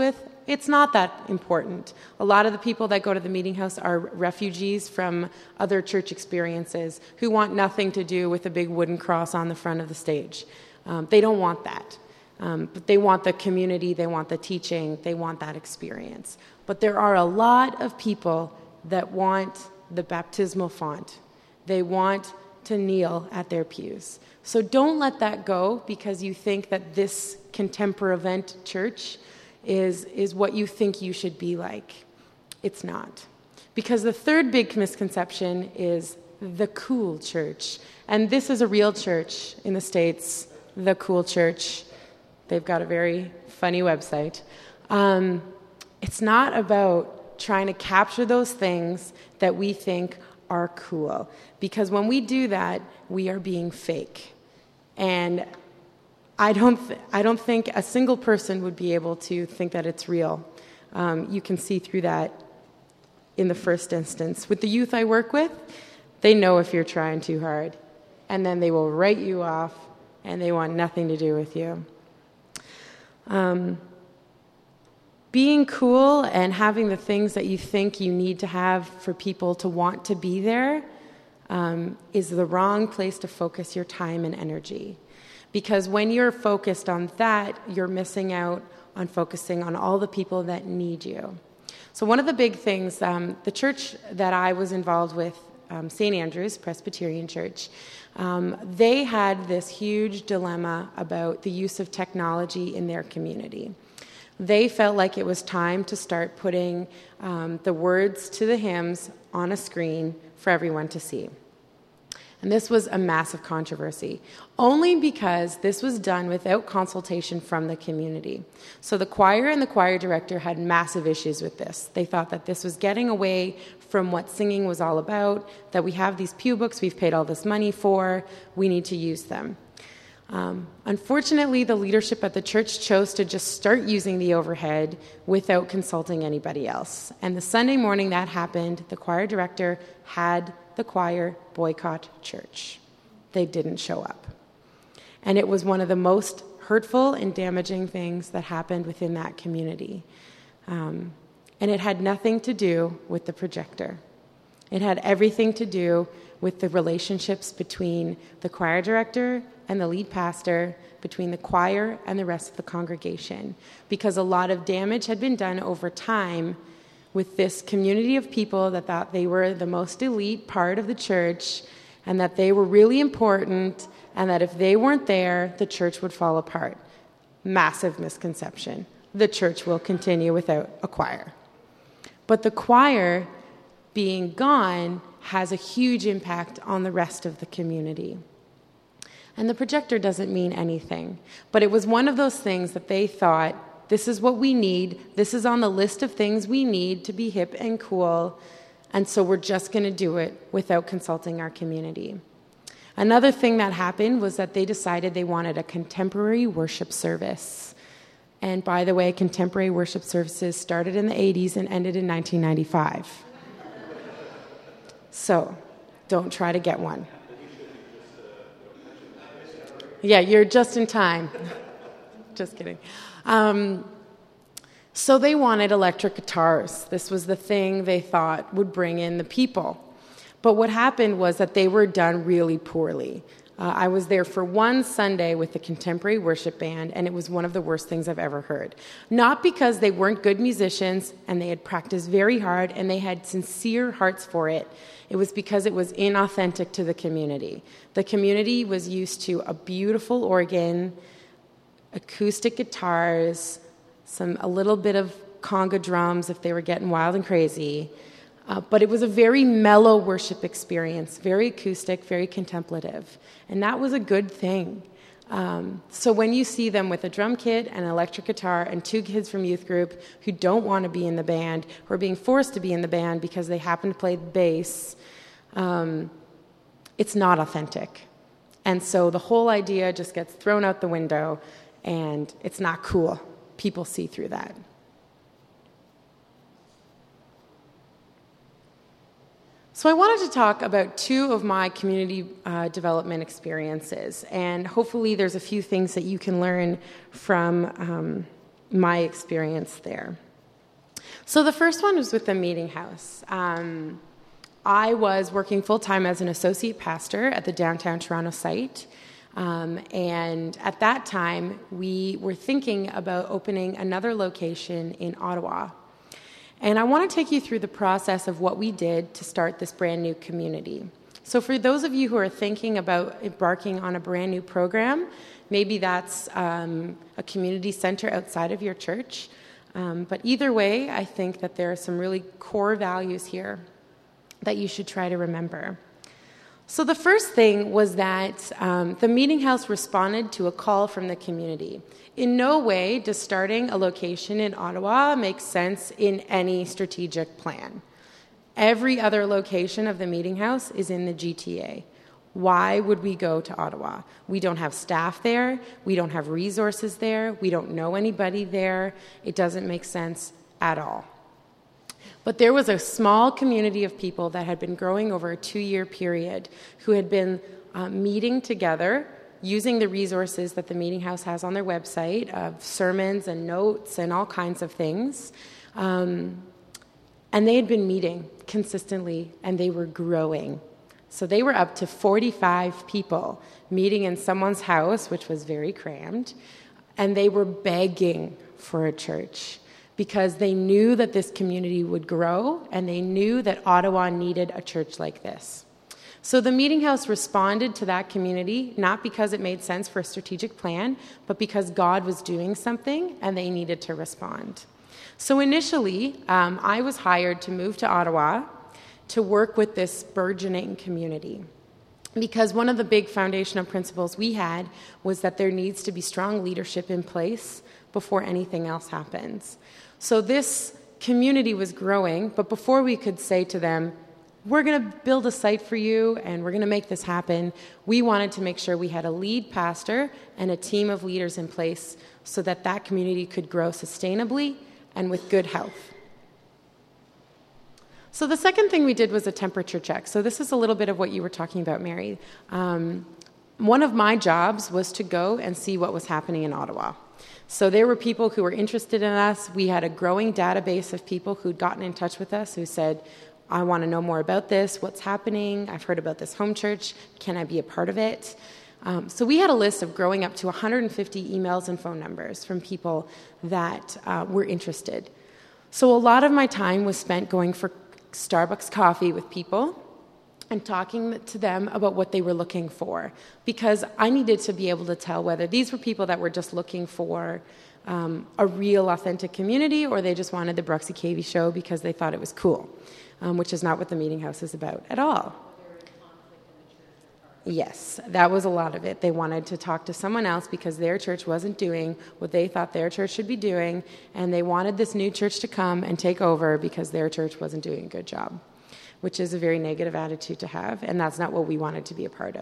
It's not that important. A lot of the people that go to the meeting house are refugees from other church experiences who want nothing to do with a big wooden cross on the front of the stage. They don't want that. But they want the community, they want the teaching, they want that experience. But there are a lot of people that want the baptismal font. They want to kneel at their pews. So don't let that go because you think that this contemporary event church is what you think you should be like. It's not. Because the third big misconception is the cool church. And this is a real church in the States, the cool church. They've got a very funny website. It's not about trying to capture those things that we think are cool. Because when we do that, we are being fake. And I don't think a single person would be able to think that it's real. You can see through that in the first instance. With the youth I work with, they know if you're trying too hard. And then they will write you off, and they want nothing to do with you. Being cool and having the things that you think you need to have for people to want to be there is the wrong place to focus your time and energy. Because when you're focused on that, you're missing out on focusing on all the people that need you. So one of the big things, the church that I was involved with, St. Andrew's Presbyterian Church, they had this huge dilemma about the use of technology in their community. They felt like it was time to start putting the words to the hymns on a screen for everyone to see. And this was a massive controversy, only because this was done without consultation from the community. So the choir and the choir director had massive issues with this. They thought that this was getting away from what singing was all about, that we have these pew books we've paid all this money for, we need to use them. Unfortunately, the leadership at the church chose to just start using the overhead without consulting anybody else. And the Sunday morning that happened, the choir director had the choir boycott church. They didn't show up. And it was one of the most hurtful and damaging things that happened within that community. And it had nothing to do with the projector. It had everything to do with the relationships between the choir director and the lead pastor, between the choir and the rest of the congregation, because a lot of damage had been done over time with this community of people that thought they were the most elite part of the church and that they were really important and that if they weren't there, the church would fall apart. Massive misconception. The church will continue without a choir. But the choir being gone has a huge impact on the rest of the community. And the projector doesn't mean anything. But it was one of those things that they thought, this is what we need. This is on the list of things we need to be hip and cool. And so we're just going to do it without consulting our community. Another thing that happened was that they decided they wanted a contemporary worship service. And by the way, contemporary worship services started in the 80s and ended in 1995. So don't try to get one. Yeah, you're just in time. Just kidding. So they wanted electric guitars. This was the thing they thought would bring in the people. But what happened was that they were done really poorly. I was there for one Sunday with the contemporary worship band, and it was one of the worst things I've ever heard. Not because they weren't good musicians, and they had practiced very hard, and they had sincere hearts for it. It was because it was inauthentic to the community. The community was used to a beautiful organ, acoustic guitars, a little bit of conga drums if they were getting wild and crazy. But it was a very mellow worship experience, very acoustic, very contemplative. And that was a good thing. So when you see them with a drum kit and an electric guitar and two kids from youth group who don't want to be in the band, who are being forced to be in the band because they happen to play the bass, it's not authentic. And so the whole idea just gets thrown out the window, and it's not cool. People see through that. So I wanted to talk about two of my community development experiences, and hopefully there's a few things that you can learn from my experience there. So the first one was with the Meeting House. I was working full-time as an associate pastor at the downtown Toronto site. And at that time, we were thinking about opening another location in Ottawa. And I want to take you through the process of what we did to start this brand new community. So for those of you who are thinking about embarking on a brand new program, maybe that's a community center outside of your church. But either way, I think that there are some really core values here that you should try to remember. So the first thing was that the Meeting House responded to a call from the community. In no way does starting a location in Ottawa make sense in any strategic plan. Every other location of the Meeting House is in the GTA. Why would we go to Ottawa? We don't have staff there. We don't have resources there. We don't know anybody there. It doesn't make sense at all. But there was a small community of people that had been growing over a 2-year period who had been meeting together using the resources that the Meeting House has on their website of sermons and notes and all kinds of things. And they had been meeting consistently, and they were growing. So they were up to 45 people meeting in someone's house, which was very crammed, and they were begging for a church, because they knew that this community would grow, and they knew that Ottawa needed a church like this. So the Meeting House responded to that community, not because it made sense for a strategic plan, but because God was doing something, and they needed to respond. So initially, I was hired to move to Ottawa to work with this burgeoning community, because one of the big foundational principles we had was that there needs to be strong leadership in place before anything else happens. So this community was growing, but before we could say to them, we're going to build a site for you and we're going to make this happen, we wanted to make sure we had a lead pastor and a team of leaders in place so that that community could grow sustainably and with good health. So the second thing we did was a temperature check. So this is a little bit of what you were talking about, Mary. One of my jobs was to go and see what was happening in Ottawa. So there were people who were interested in us. We had a growing database of people who'd gotten in touch with us who said, I want to know more about this. What's happening? I've heard about this home church. Can I be a part of it? So we had a list of growing up to 150 emails and phone numbers from people that were interested. So a lot of my time was spent going for Starbucks coffee with people and talking to them about what they were looking for, because I needed to be able to tell whether these were people that were just looking for a real, authentic community, or they just wanted the Bruxy Cavey show because they thought it was cool, which is not what the Meeting House is about at all. Yes, that was a lot of it. They wanted to talk to someone else because their church wasn't doing what they thought their church should be doing, and they wanted this new church to come and take over because their church wasn't doing a good job, which is a very negative attitude to have, and that's not what we wanted to be a part of.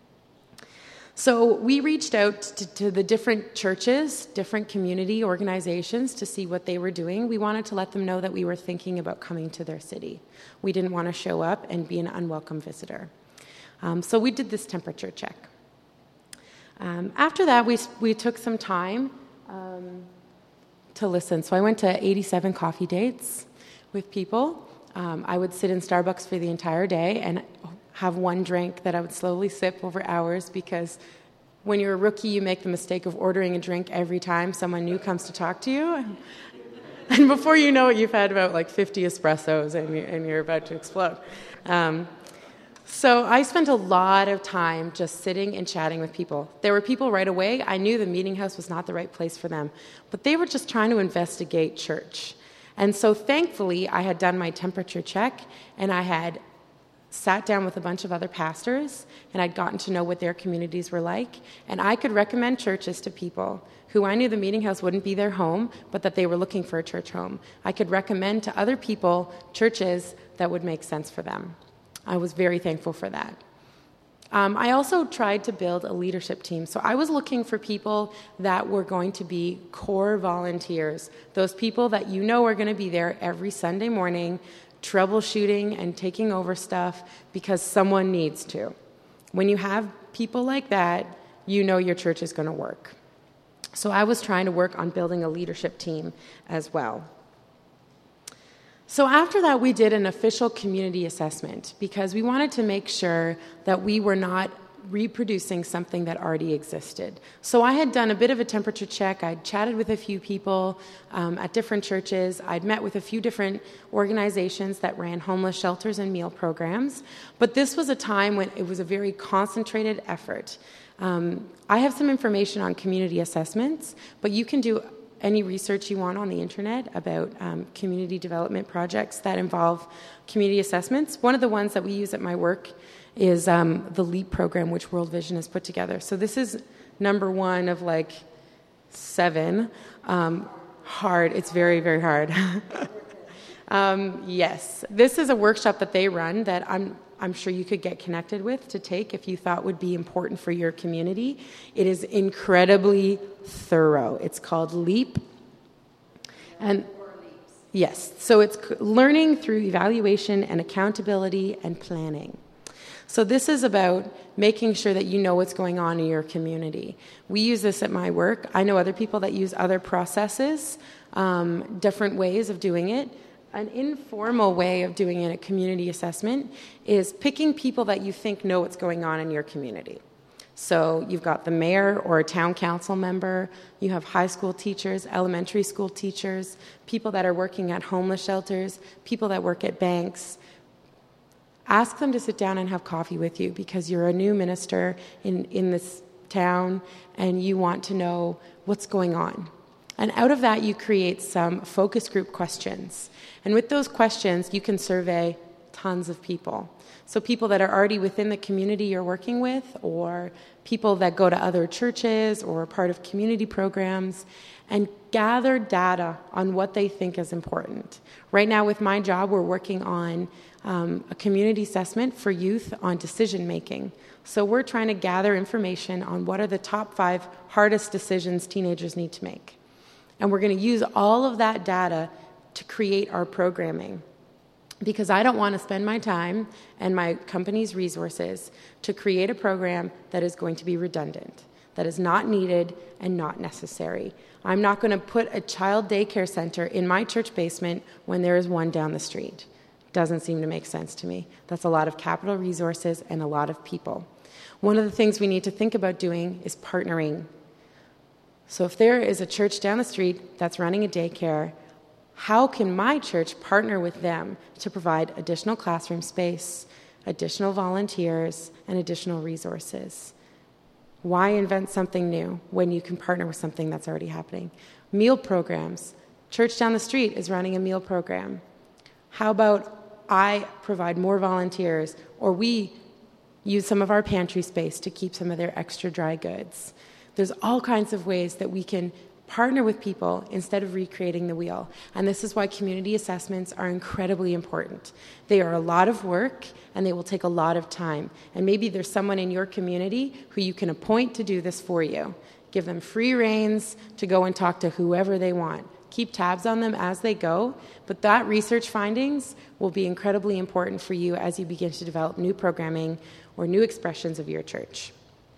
So we reached out to the different churches, different community organizations to see what they were doing. We wanted to let them know that we were thinking about coming to their city. We didn't want to show up and be an unwelcome visitor. So we did this temperature check. After that, we took some time to listen. So I went to 87 coffee dates with people. I would sit in Starbucks for the entire day and have one drink that I would slowly sip over hours, because when you're a rookie, you make the mistake of ordering a drink every time someone new comes to talk to you. And before you know it, you've had about like 50 espressos and you're about to explode. So I spent a lot of time just sitting and chatting with people. There were people right away, I knew the Meeting House was not the right place for them, but they were just trying to investigate church. And so thankfully, I had done my temperature check, and I had sat down with a bunch of other pastors, and I'd gotten to know what their communities were like, and I could recommend churches to people who I knew the Meeting House wouldn't be their home, but that they were looking for a church home. I could recommend to other people churches that would make sense for them. I was very thankful for that. I also tried to build a leadership team. So I was looking for people that were going to be core volunteers, those people that you know are going to be there every Sunday morning, troubleshooting and taking over stuff because someone needs to. When you have people like that, you know your church is going to work. So I was trying to work on building a leadership team as well. So after that, we did an official community assessment because we wanted to make sure that we were not reproducing something that already existed. So I had done a bit of a temperature check. I'd chatted with a few people at different churches. I'd met with a few different organizations that ran homeless shelters and meal programs. But this was a time when it was a very concentrated effort. I have some information on community assessments, but you can do any research you want on the internet about community development projects that involve community assessments. One of the ones that we use at my work is the LEAP program, which World Vision has put together. So this is number 1 of like 7. Hard. It's very, very hard. Yes. This is a workshop that they run that I'm sure you could get connected with to take if you thought would be important for your community. It is incredibly thorough. It's called LEAP. And yes, so it's learning through evaluation and accountability and planning. So this is about making sure that you know what's going on in your community. We use this at my work. I know other people that use other processes, different ways of doing it. An informal way of doing a community assessment is picking people that you think know what's going on in your community. So you've got the mayor or a town council member, you have high school teachers, elementary school teachers, people that are working at homeless shelters, people that work at banks. Ask them to sit down and have coffee with you because you're a new minister in this town and you want to know what's going on. And out of that, you create some focus group questions. And with those questions, you can survey tons of people. So people that are already within the community you're working with, or people that go to other churches or are part of community programs, and gather data on what they think is important. Right now with my job, we're working on a community assessment for youth on decision making. So we're trying to gather information on what are the top 5 hardest decisions teenagers need to make. And we're going to use all of that data to create our programming. Because I don't want to spend my time and my company's resources to create a program that is going to be redundant, that is not needed and not necessary. I'm not going to put a child daycare center in my church basement when there is one down the street. Doesn't seem to make sense to me. That's a lot of capital resources and a lot of people. One of the things we need to think about doing is partnering. So if there is a church down the street that's running a daycare, how can my church partner with them to provide additional classroom space, additional volunteers, and additional resources? Why invent something new when you can partner with something that's already happening? Meal programs. Church down the street is running a meal program. How about I provide more volunteers, or we use some of our pantry space to keep some of their extra dry goods? There's all kinds of ways that we can partner with people instead of recreating the wheel. And this is why community assessments are incredibly important. They are a lot of work, and they will take a lot of time. And maybe there's someone in your community who you can appoint to do this for you. Give them free reins to go and talk to whoever they want. Keep tabs on them as they go, but that research findings will be incredibly important for you as you begin to develop new programming or new expressions of your church.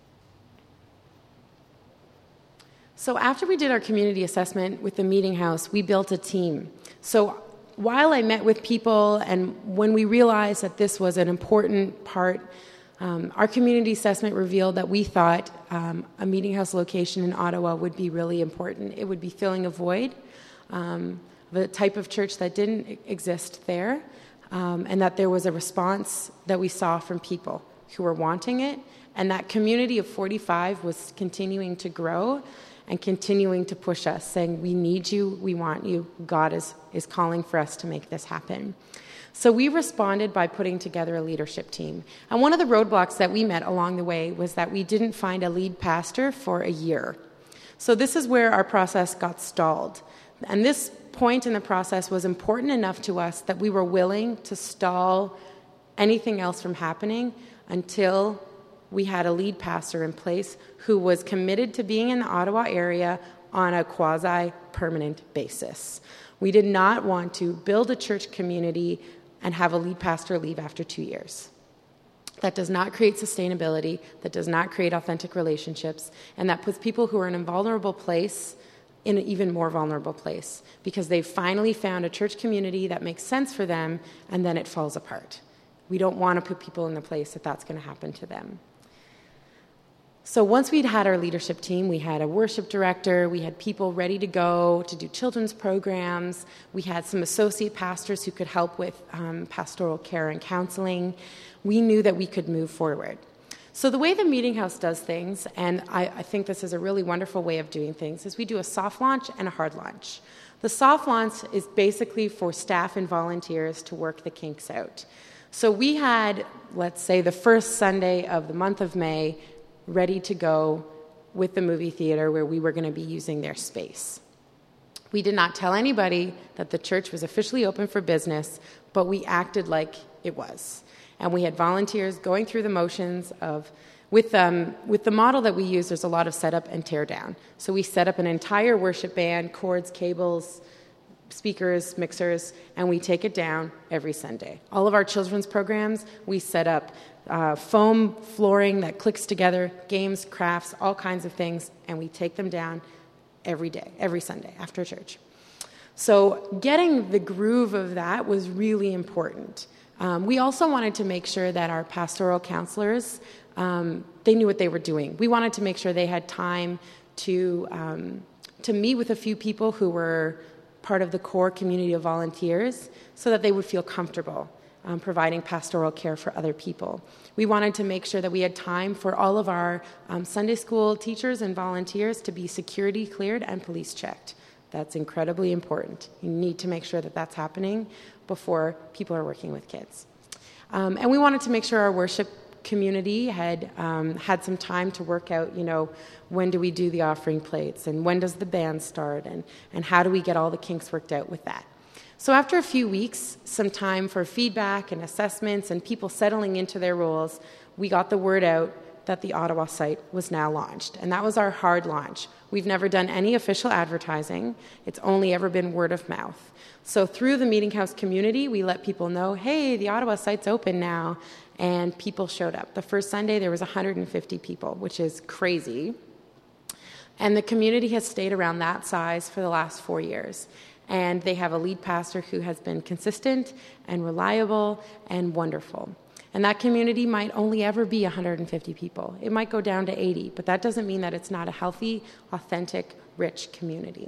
So after we did our community assessment with the Meeting House, we built a team. So while I met with people and when we realized that this was an important part, our community assessment revealed that we thought a Meeting House location in Ottawa would be really important. It would be filling a void, the type of church that didn't exist there, and that there was a response that we saw from people who were wanting it, and that community of 45 was continuing to grow and continuing to push us, saying, we need you, we want you, God is calling for us to make this happen. So we responded by putting together a leadership team. And one of the roadblocks that we met along the way was that we didn't find a lead pastor for a year. So this is where our process got stalled. And this point in the process was important enough to us that we were willing to stall anything else from happening until we had a lead pastor in place who was committed to being in the Ottawa area on a quasi-permanent basis. We did not want to build a church community and have a lead pastor leave after 2 years. That does not create sustainability, that does not create authentic relationships, and that puts people who are in a vulnerable place in an even more vulnerable place because they've finally found a church community that makes sense for them, and then it falls apart. We don't want to put people in the place that that's going to happen to them. So once we'd had our leadership team, we had a worship director, we had people ready to go to do children's programs, we had some associate pastors who could help with pastoral care and counseling. We knew that we could move forward. So the way the Meeting House does things, and I think this is a really wonderful way of doing things, is we do a soft launch and a hard launch. The soft launch is basically for staff and volunteers to work the kinks out. So we had, let's say, the first Sunday of the month of May ready to go with the movie theater where we were going to be using their space. We did not tell anybody that the church was officially open for business, but we acted like it was. And we had volunteers going through the motions of, with the model that we use, there's a lot of setup and tear down. So we set up an entire worship band, cords, cables, speakers, mixers, and we take it down every Sunday. All of our children's programs, we set up foam flooring that clicks together, games, crafts, all kinds of things, and we take them down every day, every Sunday after church. So getting the groove of that was really important. We also wanted to make sure that our pastoral counselors, they knew what they were doing. We wanted to make sure they had time to meet with a few people who were part of the core community of volunteers so that they would feel comfortable providing pastoral care for other people. We wanted to make sure that we had time for all of our Sunday school teachers and volunteers to be security cleared and police checked. That's incredibly important. You need to make sure that that's happening before people are working with kids. And we wanted to make sure our worship community had had some time to work out, when do we do the offering plates and when does the band start and how do we get all the kinks worked out with that. So after a few weeks, some time for feedback and assessments and people settling into their roles, we got the word out that the Ottawa site was now launched. And that was our hard launch. We've never done any official advertising. It's only ever been word of mouth. So through the Meeting House community, we let people know, hey, the Ottawa site's open now. And people showed up. The first Sunday, there was 150 people, which is crazy. And the community has stayed around that size for the last 4 years. And they have a lead pastor who has been consistent and reliable and wonderful. And that community might only ever be 150 people. It might go down to 80, but that doesn't mean that it's not a healthy, authentic, rich community.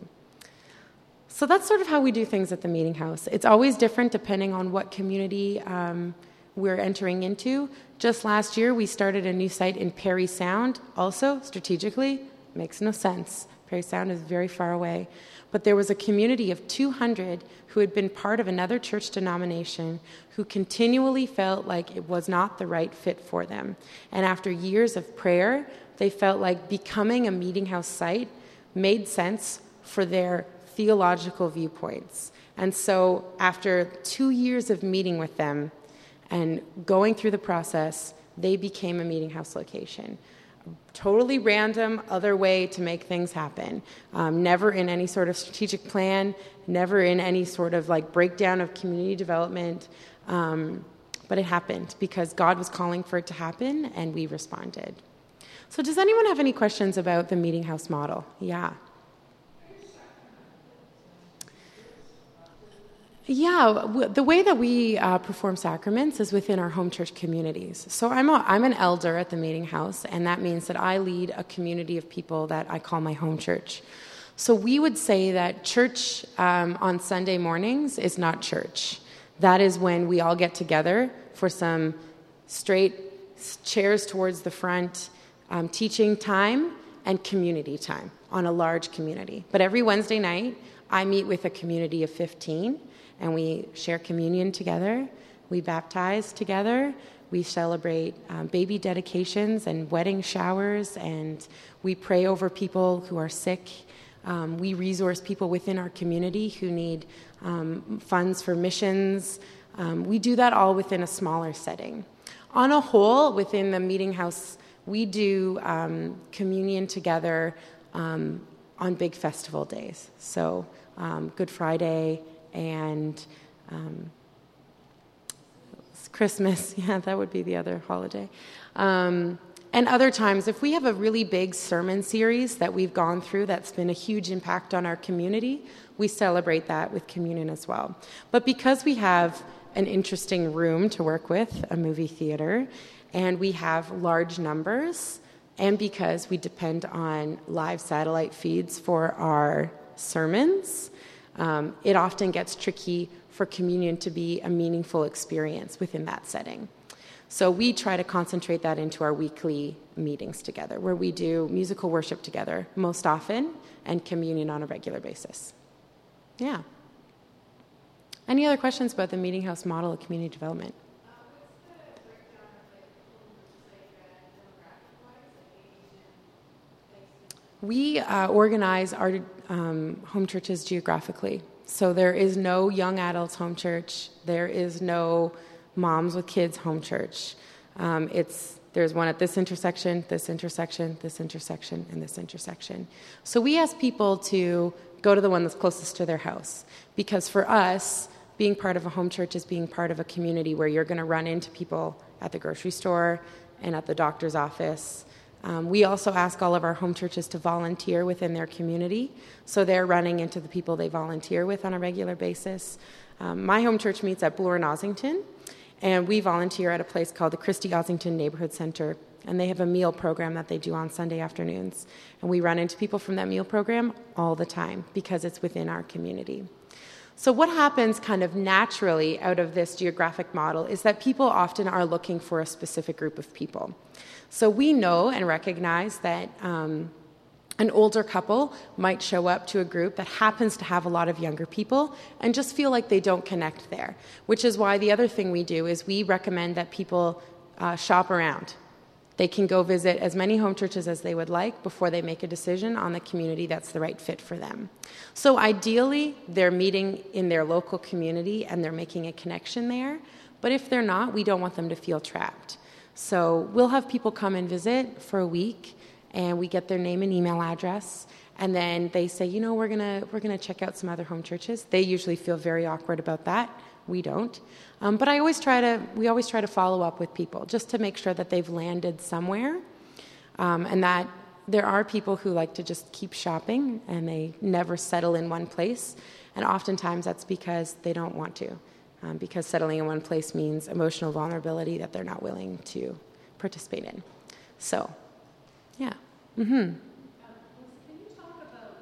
So that's sort of how we do things at the Meeting House. It's always different depending on what community we're entering into. Just last year, we started a new site in Parry Sound. Also, strategically, makes no sense. Parry Sound is very far away. But there was a community of 200 who had been part of another church denomination who continually felt like it was not the right fit for them. And after years of prayer, they felt like becoming a Meeting House site made sense for their theological viewpoints. And so after 2 years of meeting with them and going through the process, they became a Meeting House location. Totally random other way to make things happen. Never in any sort of strategic plan, never in any sort of breakdown of community development. But it happened because God was calling for it to happen and we responded. So does anyone have any questions about the Meeting House model? Yeah. Yeah, the way that we perform sacraments is within our home church communities. So I'm an elder at the Meeting House, and that means that I lead a community of people that I call my home church. So we would say that church on Sunday mornings is not church. That is when we all get together for some straight chairs towards the front, teaching time and community time on a large community. But every Wednesday night, I meet with a community of 15, and we share communion together, we baptize together, we celebrate baby dedications and wedding showers, and we pray over people who are sick. We resource people within our community who need funds for missions. We do that all within a smaller setting. On a whole, within the Meeting House, we do communion together on big festival days. So Good Friday, and Christmas, yeah, that would be the other holiday. And other times, if we have a really big sermon series that we've gone through that's been a huge impact on our community, we celebrate that with communion as well. But because we have an interesting room to work with, a movie theater, and we have large numbers, and because we depend on live satellite feeds for our sermons, it often gets tricky for communion to be a meaningful experience within that setting. So we try to concentrate that into our weekly meetings together, where we do musical worship together most often and communion on a regular basis. Yeah. Any other questions about the Meeting House model of community development? We organize our home churches geographically. So there is no young adults home church. There is no moms with kids home church. There's one at this intersection, this intersection, this intersection, and this intersection. So we ask people to go to the one that's closest to their house. Because for us, being part of a home church is being part of a community where you're going to run into people at the grocery store and at the doctor's office. We also ask all of our home churches to volunteer within their community, so they're running into the people they volunteer with on a regular basis. My home church meets at Bloor and Ossington, and we volunteer at a place called the Christie Ossington Neighborhood Center, and they have a meal program that they do on Sunday afternoons. And we run into people from that meal program all the time because it's within our community. So what happens kind of naturally out of this geographic model is that people often are looking for a specific group of people. So we know and recognize that an older couple might show up to a group that happens to have a lot of younger people and just feel like they don't connect there, which is why the other thing we do is we recommend that people shop around. They can go visit as many home churches as they would like before they make a decision on the community that's the right fit for them. So ideally, they're meeting in their local community and they're making a connection there. But if they're not, we don't want them to feel trapped. So we'll have people come and visit for a week, and we get their name and email address, and then they say, you know, we're gonna check out some other home churches. They usually feel very awkward about that. We don't. But we always try to follow up with people just to make sure that they've landed somewhere, and that there are people who like to just keep shopping and they never settle in one place, and oftentimes that's because they don't want to. Because settling in one place means emotional vulnerability that they're not willing to participate in. So, yeah. Can you talk about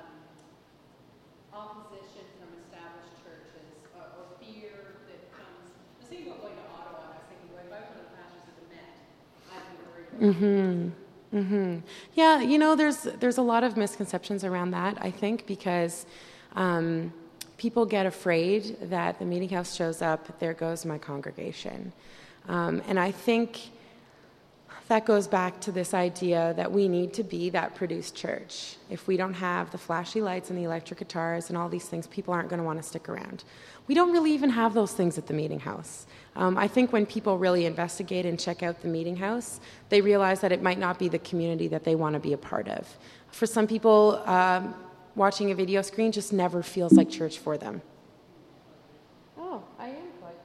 opposition from established churches or fear that comes? I was thinking about going to Ottawa, and I was thinking, well, if I was one of the pastors at the Met, I'd be worried about that. Yeah, you know, there's a lot of misconceptions around that, I think, because people get afraid that the meeting house shows up, there goes my congregation. And I think that goes back to this idea that we need to be that produced church. If we don't have the flashy lights and the electric guitars and all these things, people aren't going to want to stick around. We don't really even have those things at the meeting house. I think when people really investigate and check out the meeting house, they realize that it might not be the community that they want to be a part of. For some people, watching a video screen just never feels like church for them. Oh, I am plugged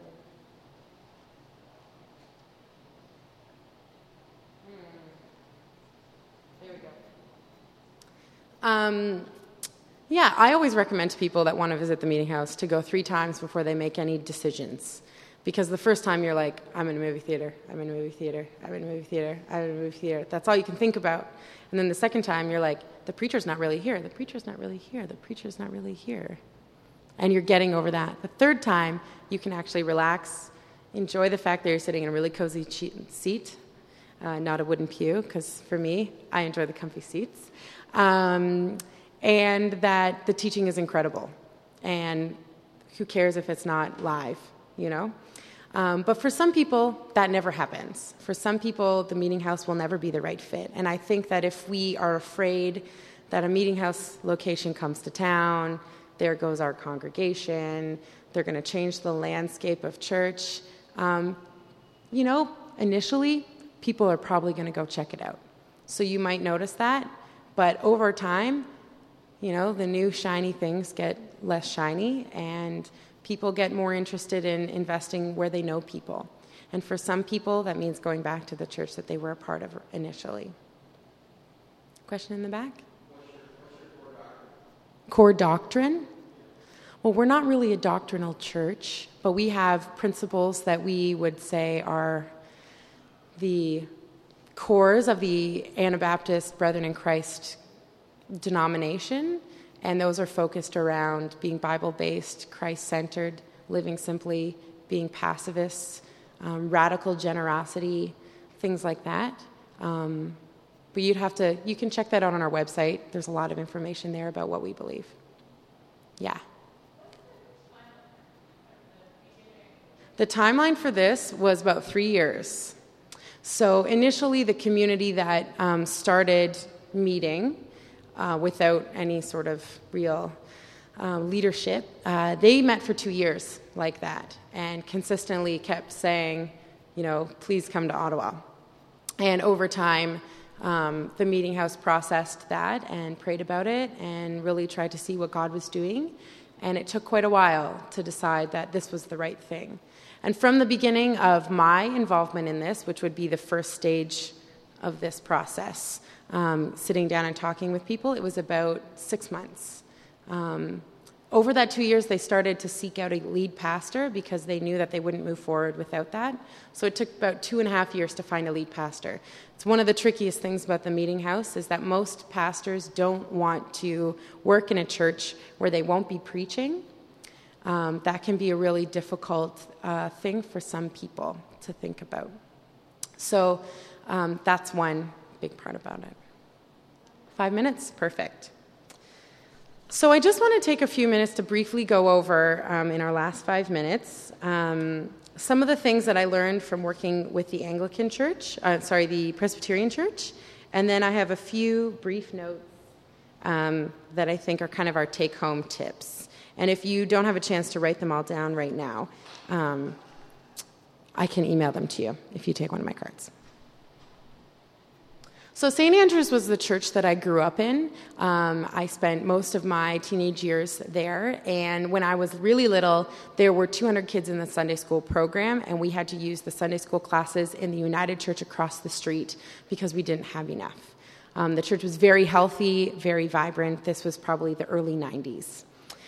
in. There we go. Yeah, I always recommend to people that want to visit the meeting house to go 3 times before they make any decisions. Because the first time you're like, I'm in a movie theater, I'm in a movie theater, I'm in a movie theater, I'm in a movie theater. That's all you can think about. And then the second time you're like, the preacher's not really here, the preacher's not really here, the preacher's not really here. And you're getting over that. The third time, you can actually relax, enjoy the fact that you're sitting in a really cozy seat, not a wooden pew, because for me, I enjoy the comfy seats. And that the teaching is incredible. And who cares if it's not live, you know? But for some people, that never happens. For some people, the meeting house will never be the right fit. And I think that if we are afraid that a meeting house location comes to town, there goes our congregation, they're going to change the landscape of church, you know, initially, people are probably going to go check it out. So you might notice that, but over time, you know, the new shiny things get less shiny, and People get more interested in investing where they know people. And for some people, that means going back to the church that they were a part of initially. Question in the back? Core doctrine? Well, we're not really a doctrinal church, but we have principles that we would say are the cores of the Anabaptist Brethren in Christ denomination, and those are focused around being Bible-based, Christ-centered, living simply, being pacifists, radical generosity, things like that. But you can check that out on our website. There's a lot of information there about what we believe. Yeah. The timeline for this was about 3 years. So initially, the community that started meeting without any sort of real leadership, they met for 2 years like that and consistently kept saying, please come to Ottawa. And over time, the meeting house processed that and prayed about it and really tried to see what God was doing. And it took quite a while to decide that this was the right thing. And from the beginning of my involvement in this, which would be the first stage of this process, sitting down and talking with people, it was about 6 months. Over that 2 years, they started to seek out a lead pastor because they knew that they wouldn't move forward without that. So it took about 2.5 years to find a lead pastor. It's one of the trickiest things about the meeting house is that most pastors don't want to work in a church where they won't be preaching. That can be a really difficult thing for some people to think about. So that's one big part about it. 5 minutes? Perfect. So I just want to take a few minutes to briefly go over, in our last 5 minutes, some of the things that I learned from working with the Anglican Church, the Presbyterian Church, and then I have a few brief notes that I think are kind of our take-home tips. And if you don't have a chance to write them all down right now, I can email them to you if you take one of my cards. So St. Andrew's was the church that I grew up in. I spent most of my teenage years there, and when I was really little, there were 200 kids in the Sunday school program, and we had to use the Sunday school classes in the United Church across the street because we didn't have enough. The church was very healthy, very vibrant. This was probably the early 90s.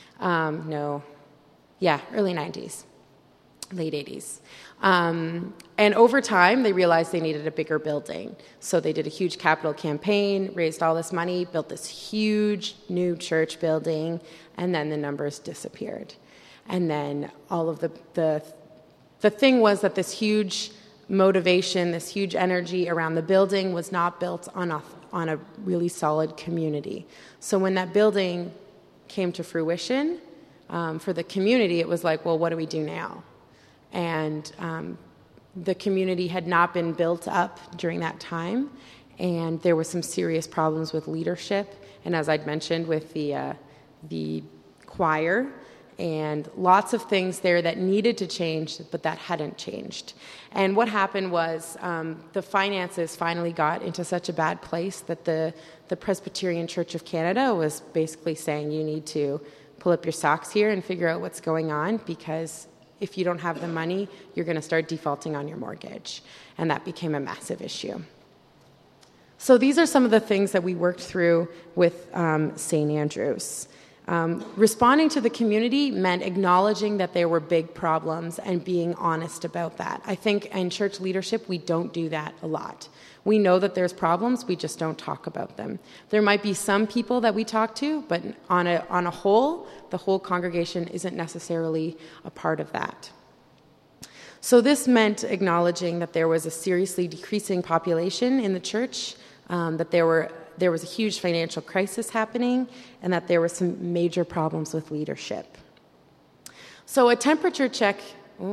Early 90s, late 80s. And over time, they realized they needed a bigger building. So they did a huge capital campaign, raised all this money, built this huge new church building, and then the numbers disappeared. And then all of the thing was that this huge motivation, this huge energy around the building was not built on a really solid community. So when that building came to fruition, for the community, it was like, well, what do we do now? And the community had not been built up during that time, and there were some serious problems with leadership, and as I'd mentioned, with the choir, and lots of things there that needed to change, but that hadn't changed. And what happened was the finances finally got into such a bad place that the Presbyterian Church of Canada was basically saying, you need to pull up your socks here and figure out what's going on, because if you don't have the money, you're going to start defaulting on your mortgage. And that became a massive issue. So these are some of the things that we worked through with St. Andrew's. Responding to the community meant acknowledging that there were big problems and being honest about that. I think in church leadership, we don't do that a lot. We know that there's problems, we just don't talk about them. There might be some people that we talk to, but on a whole, the whole congregation isn't necessarily a part of that. So this meant acknowledging that there was a seriously decreasing population in the church, that there was a huge financial crisis happening, and that there were some major problems with leadership. So a temperature check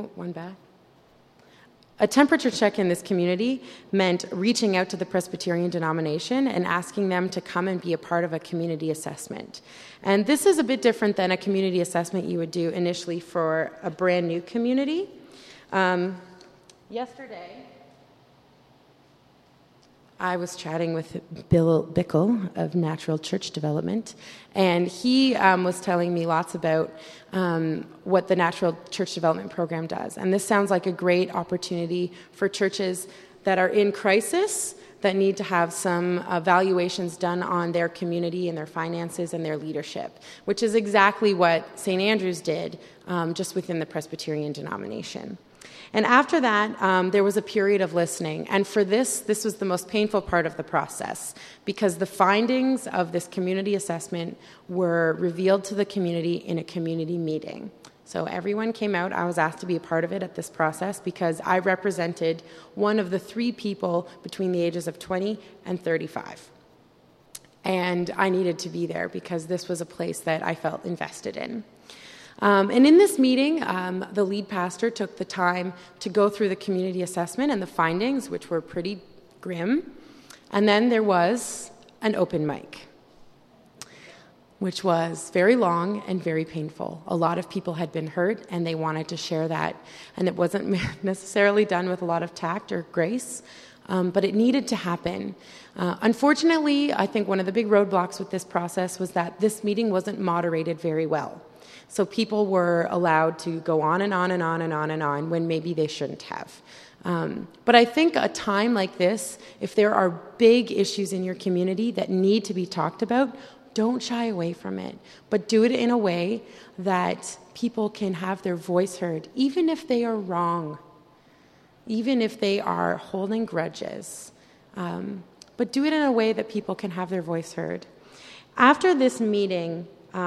in this community meant reaching out to the Presbyterian denomination and asking them to come and be a part of a community assessment. And this is a bit different than a community assessment you would do initially for a brand new community. Yesterday, I was chatting with Bill Bickle of Natural Church Development, and he was telling me lots about what the Natural Church Development Program does. And this sounds like a great opportunity for churches that are in crisis, that need to have some evaluations done on their community and their finances and their leadership, which is exactly what St. Andrew's did just within the Presbyterian denomination. And after that, there was a period of listening. And for this was the most painful part of the process, because the findings of this community assessment were revealed to the community in a community meeting. So everyone came out. I was asked to be a part of it at this process because I represented one of the 3 people between the ages of 20 and 35. And I needed to be there because this was a place that I felt invested in. And in this meeting, the lead pastor took the time to go through the community assessment and the findings, which were pretty grim. And then there was an open mic, which was very long and very painful. A lot of people had been hurt, and they wanted to share that. And it wasn't necessarily done with a lot of tact or grace, but it needed to happen. Unfortunately, I think one of the big roadblocks with this process was that this meeting wasn't moderated very well. So people were allowed to go on and on and on and on and on when maybe they shouldn't have. But I think a time like this, if there are big issues in your community that need to be talked about, don't shy away from it, but do it in a way that people can have their voice heard, even if they are wrong, even if they are holding grudges. But do it in a way that people can have their voice heard. After this meeting,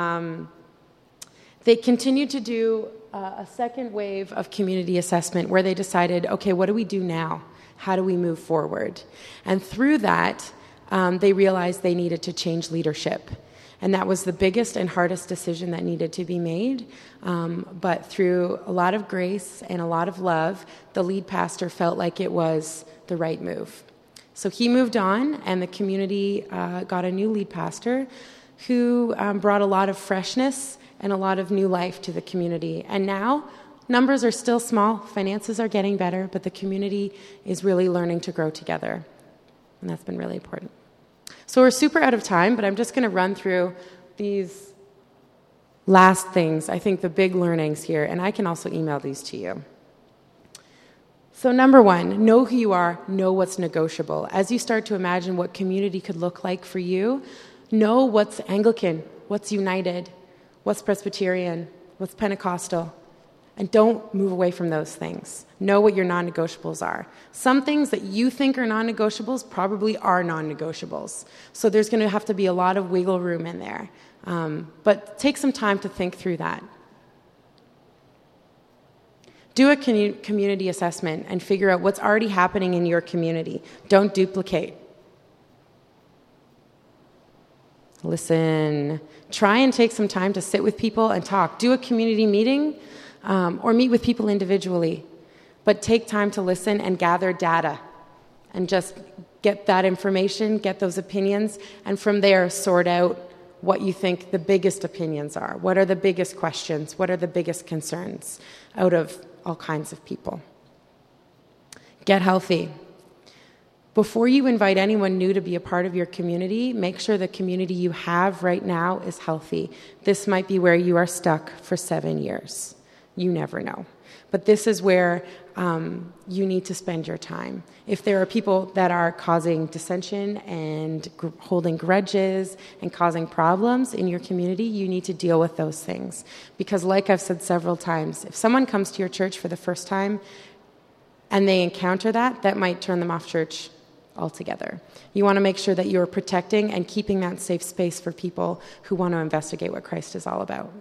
they continued to do a second wave of community assessment where they decided, okay, what do we do now? How do we move forward? And through that, they realized they needed to change leadership. And that was the biggest and hardest decision that needed to be made. But through a lot of grace and a lot of love, the lead pastor felt like it was the right move. So he moved on, and the community got a new lead pastor who brought a lot of freshness and a lot of new life to the community. And now, numbers are still small, finances are getting better, but the community is really learning to grow together. And that's been really important. So we're super out of time, but I'm just going to run through these last things, I think the big learnings here, and I can also email these to you. So number 1, know who you are, know what's negotiable. As you start to imagine what community could look like for you, know what's Anglican, what's United, what's Presbyterian, what's Pentecostal, and don't move away from those things. Know what your non-negotiables are. Some things that you think are non-negotiables probably are non-negotiables. So there's going to have to be a lot of wiggle room in there. But take some time to think through that. Do a community assessment and figure out what's already happening in your community. Don't duplicate. Listen. Try and take some time to sit with people and talk. Do a community meeting or meet with people individually. But take time to listen and gather data and just get that information, get those opinions, and from there sort out what you think the biggest opinions are. What are the biggest questions? What are the biggest concerns out of all kinds of people? Get healthy. Before you invite anyone new to be a part of your community, make sure the community you have right now is healthy. This might be where you are stuck for 7 years. You never know. But this is where you need to spend your time. If there are people that are causing dissension and holding grudges and causing problems in your community, you need to deal with those things. Because like I've said several times, if someone comes to your church for the first time and they encounter that, that might turn them off church altogether. You want to make sure that you're protecting and keeping that safe space for people who want to investigate what Christ is all about.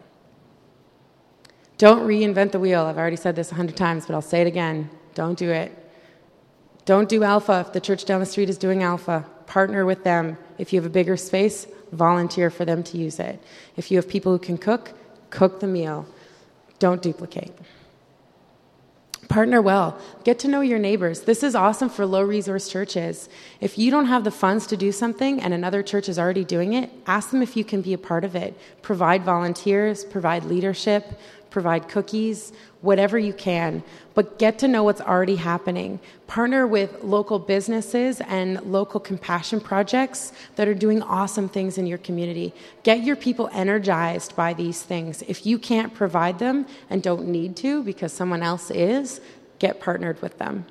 Don't reinvent the wheel. I've already said this 100 times, but I'll say it again. Don't do it. Don't do Alpha if the church down the street is doing Alpha. Partner with them. If you have a bigger space, volunteer for them to use it. If you have people who can cook, cook the meal. Don't duplicate. Partner well. Get to know your neighbors. This is awesome for low-resource churches. If you don't have the funds to do something and another church is already doing it, ask them if you can be a part of it. Provide volunteers, provide leadership, provide cookies, whatever you can, but get to know what's already happening. Partner with local businesses and local compassion projects that are doing awesome things in your community. Get your people energized by these things. If you can't provide them and don't need to because someone else is, get partnered with them.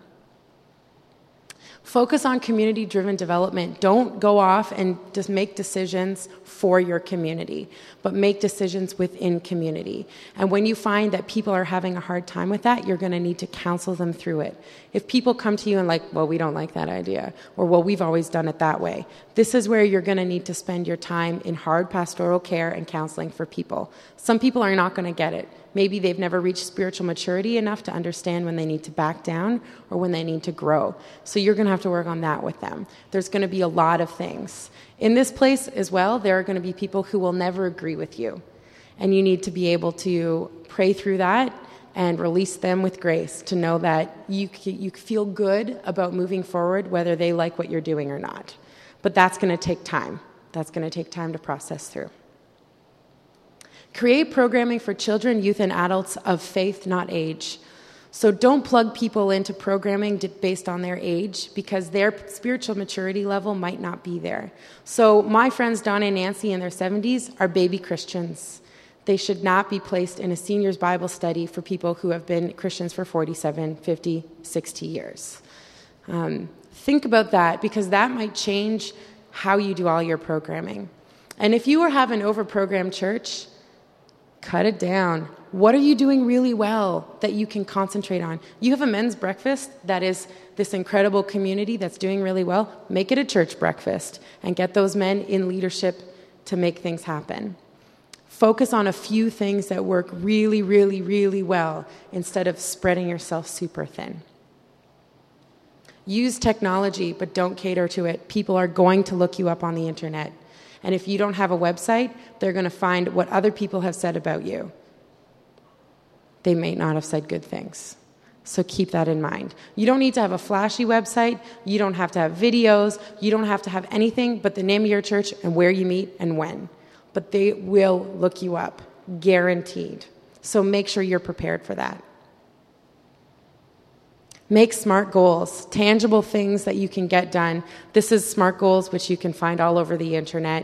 Focus on community-driven development. Don't go off and just make decisions for your community, but make decisions within community. And when you find that people are having a hard time with that, you're going to need to counsel them through it. If people come to you and like, well, we don't like that idea, or well, we've always done it that way, this is where you're going to need to spend your time in hard pastoral care and counseling for people. Some people are not going to get it. Maybe they've never reached spiritual maturity enough to understand when they need to back down or when they need to grow. So you're going to have to work on that with them. There's going to be a lot of things. In this place as well, there are going to be people who will never agree with you. And you need to be able to pray through that and release them with grace to know that you feel good about moving forward, whether they like what you're doing or not. But that's going to take time. That's going to take time to process through. Create programming for children, youth, and adults of faith, not age. So don't plug people into programming based on their age because their spiritual maturity level might not be there. So my friends Donna and Nancy in their 70s are baby Christians. They should not be placed in a seniors Bible study for people who have been Christians for 47, 50, 60 years. Think about that because that might change how you do all your programming. And if you have an over-programmed church, cut it down. What are you doing really well that you can concentrate on? You have a men's breakfast that is this incredible community that's doing really well. Make it a church breakfast and get those men in leadership to make things happen. Focus on a few things that work really, really, really well instead of spreading yourself super thin. Use technology, but don't cater to it. People are going to look you up on the internet. And if you don't have a website, they're going to find what other people have said about you. They may not have said good things. So keep that in mind. You don't need to have a flashy website. You don't have to have videos. You don't have to have anything but the name of your church and where you meet and when. But they will look you up, guaranteed. So make sure you're prepared for that. Make SMART goals, tangible things that you can get done. This is SMART goals, which you can find all over the internet.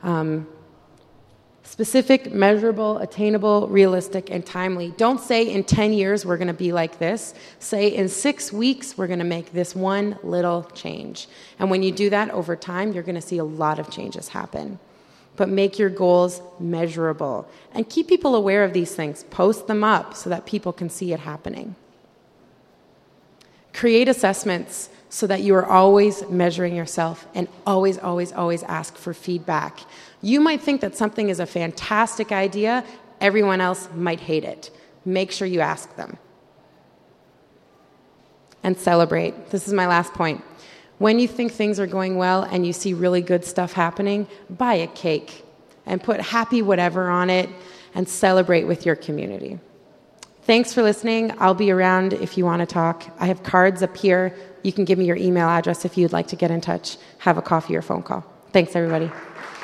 Specific, measurable, attainable, realistic, and timely. Don't say in 10 years we're going to be like this. Say in 6 weeks we're going to make this one little change. And when you do that over time, you're going to see a lot of changes happen. But make your goals measurable. And keep people aware of these things. Post them up so that people can see it happening. Create assessments so that you are always measuring yourself and always, always, always ask for feedback. You might think that something is a fantastic idea. Everyone else might hate it. Make sure you ask them. And celebrate. This is my last point. When you think things are going well and you see really good stuff happening, buy a cake and put happy whatever on it and celebrate with your community. Thanks for listening. I'll be around if you want to talk. I have cards up here. You can give me your email address if you'd like to get in touch, have a coffee or phone call. Thanks, everybody.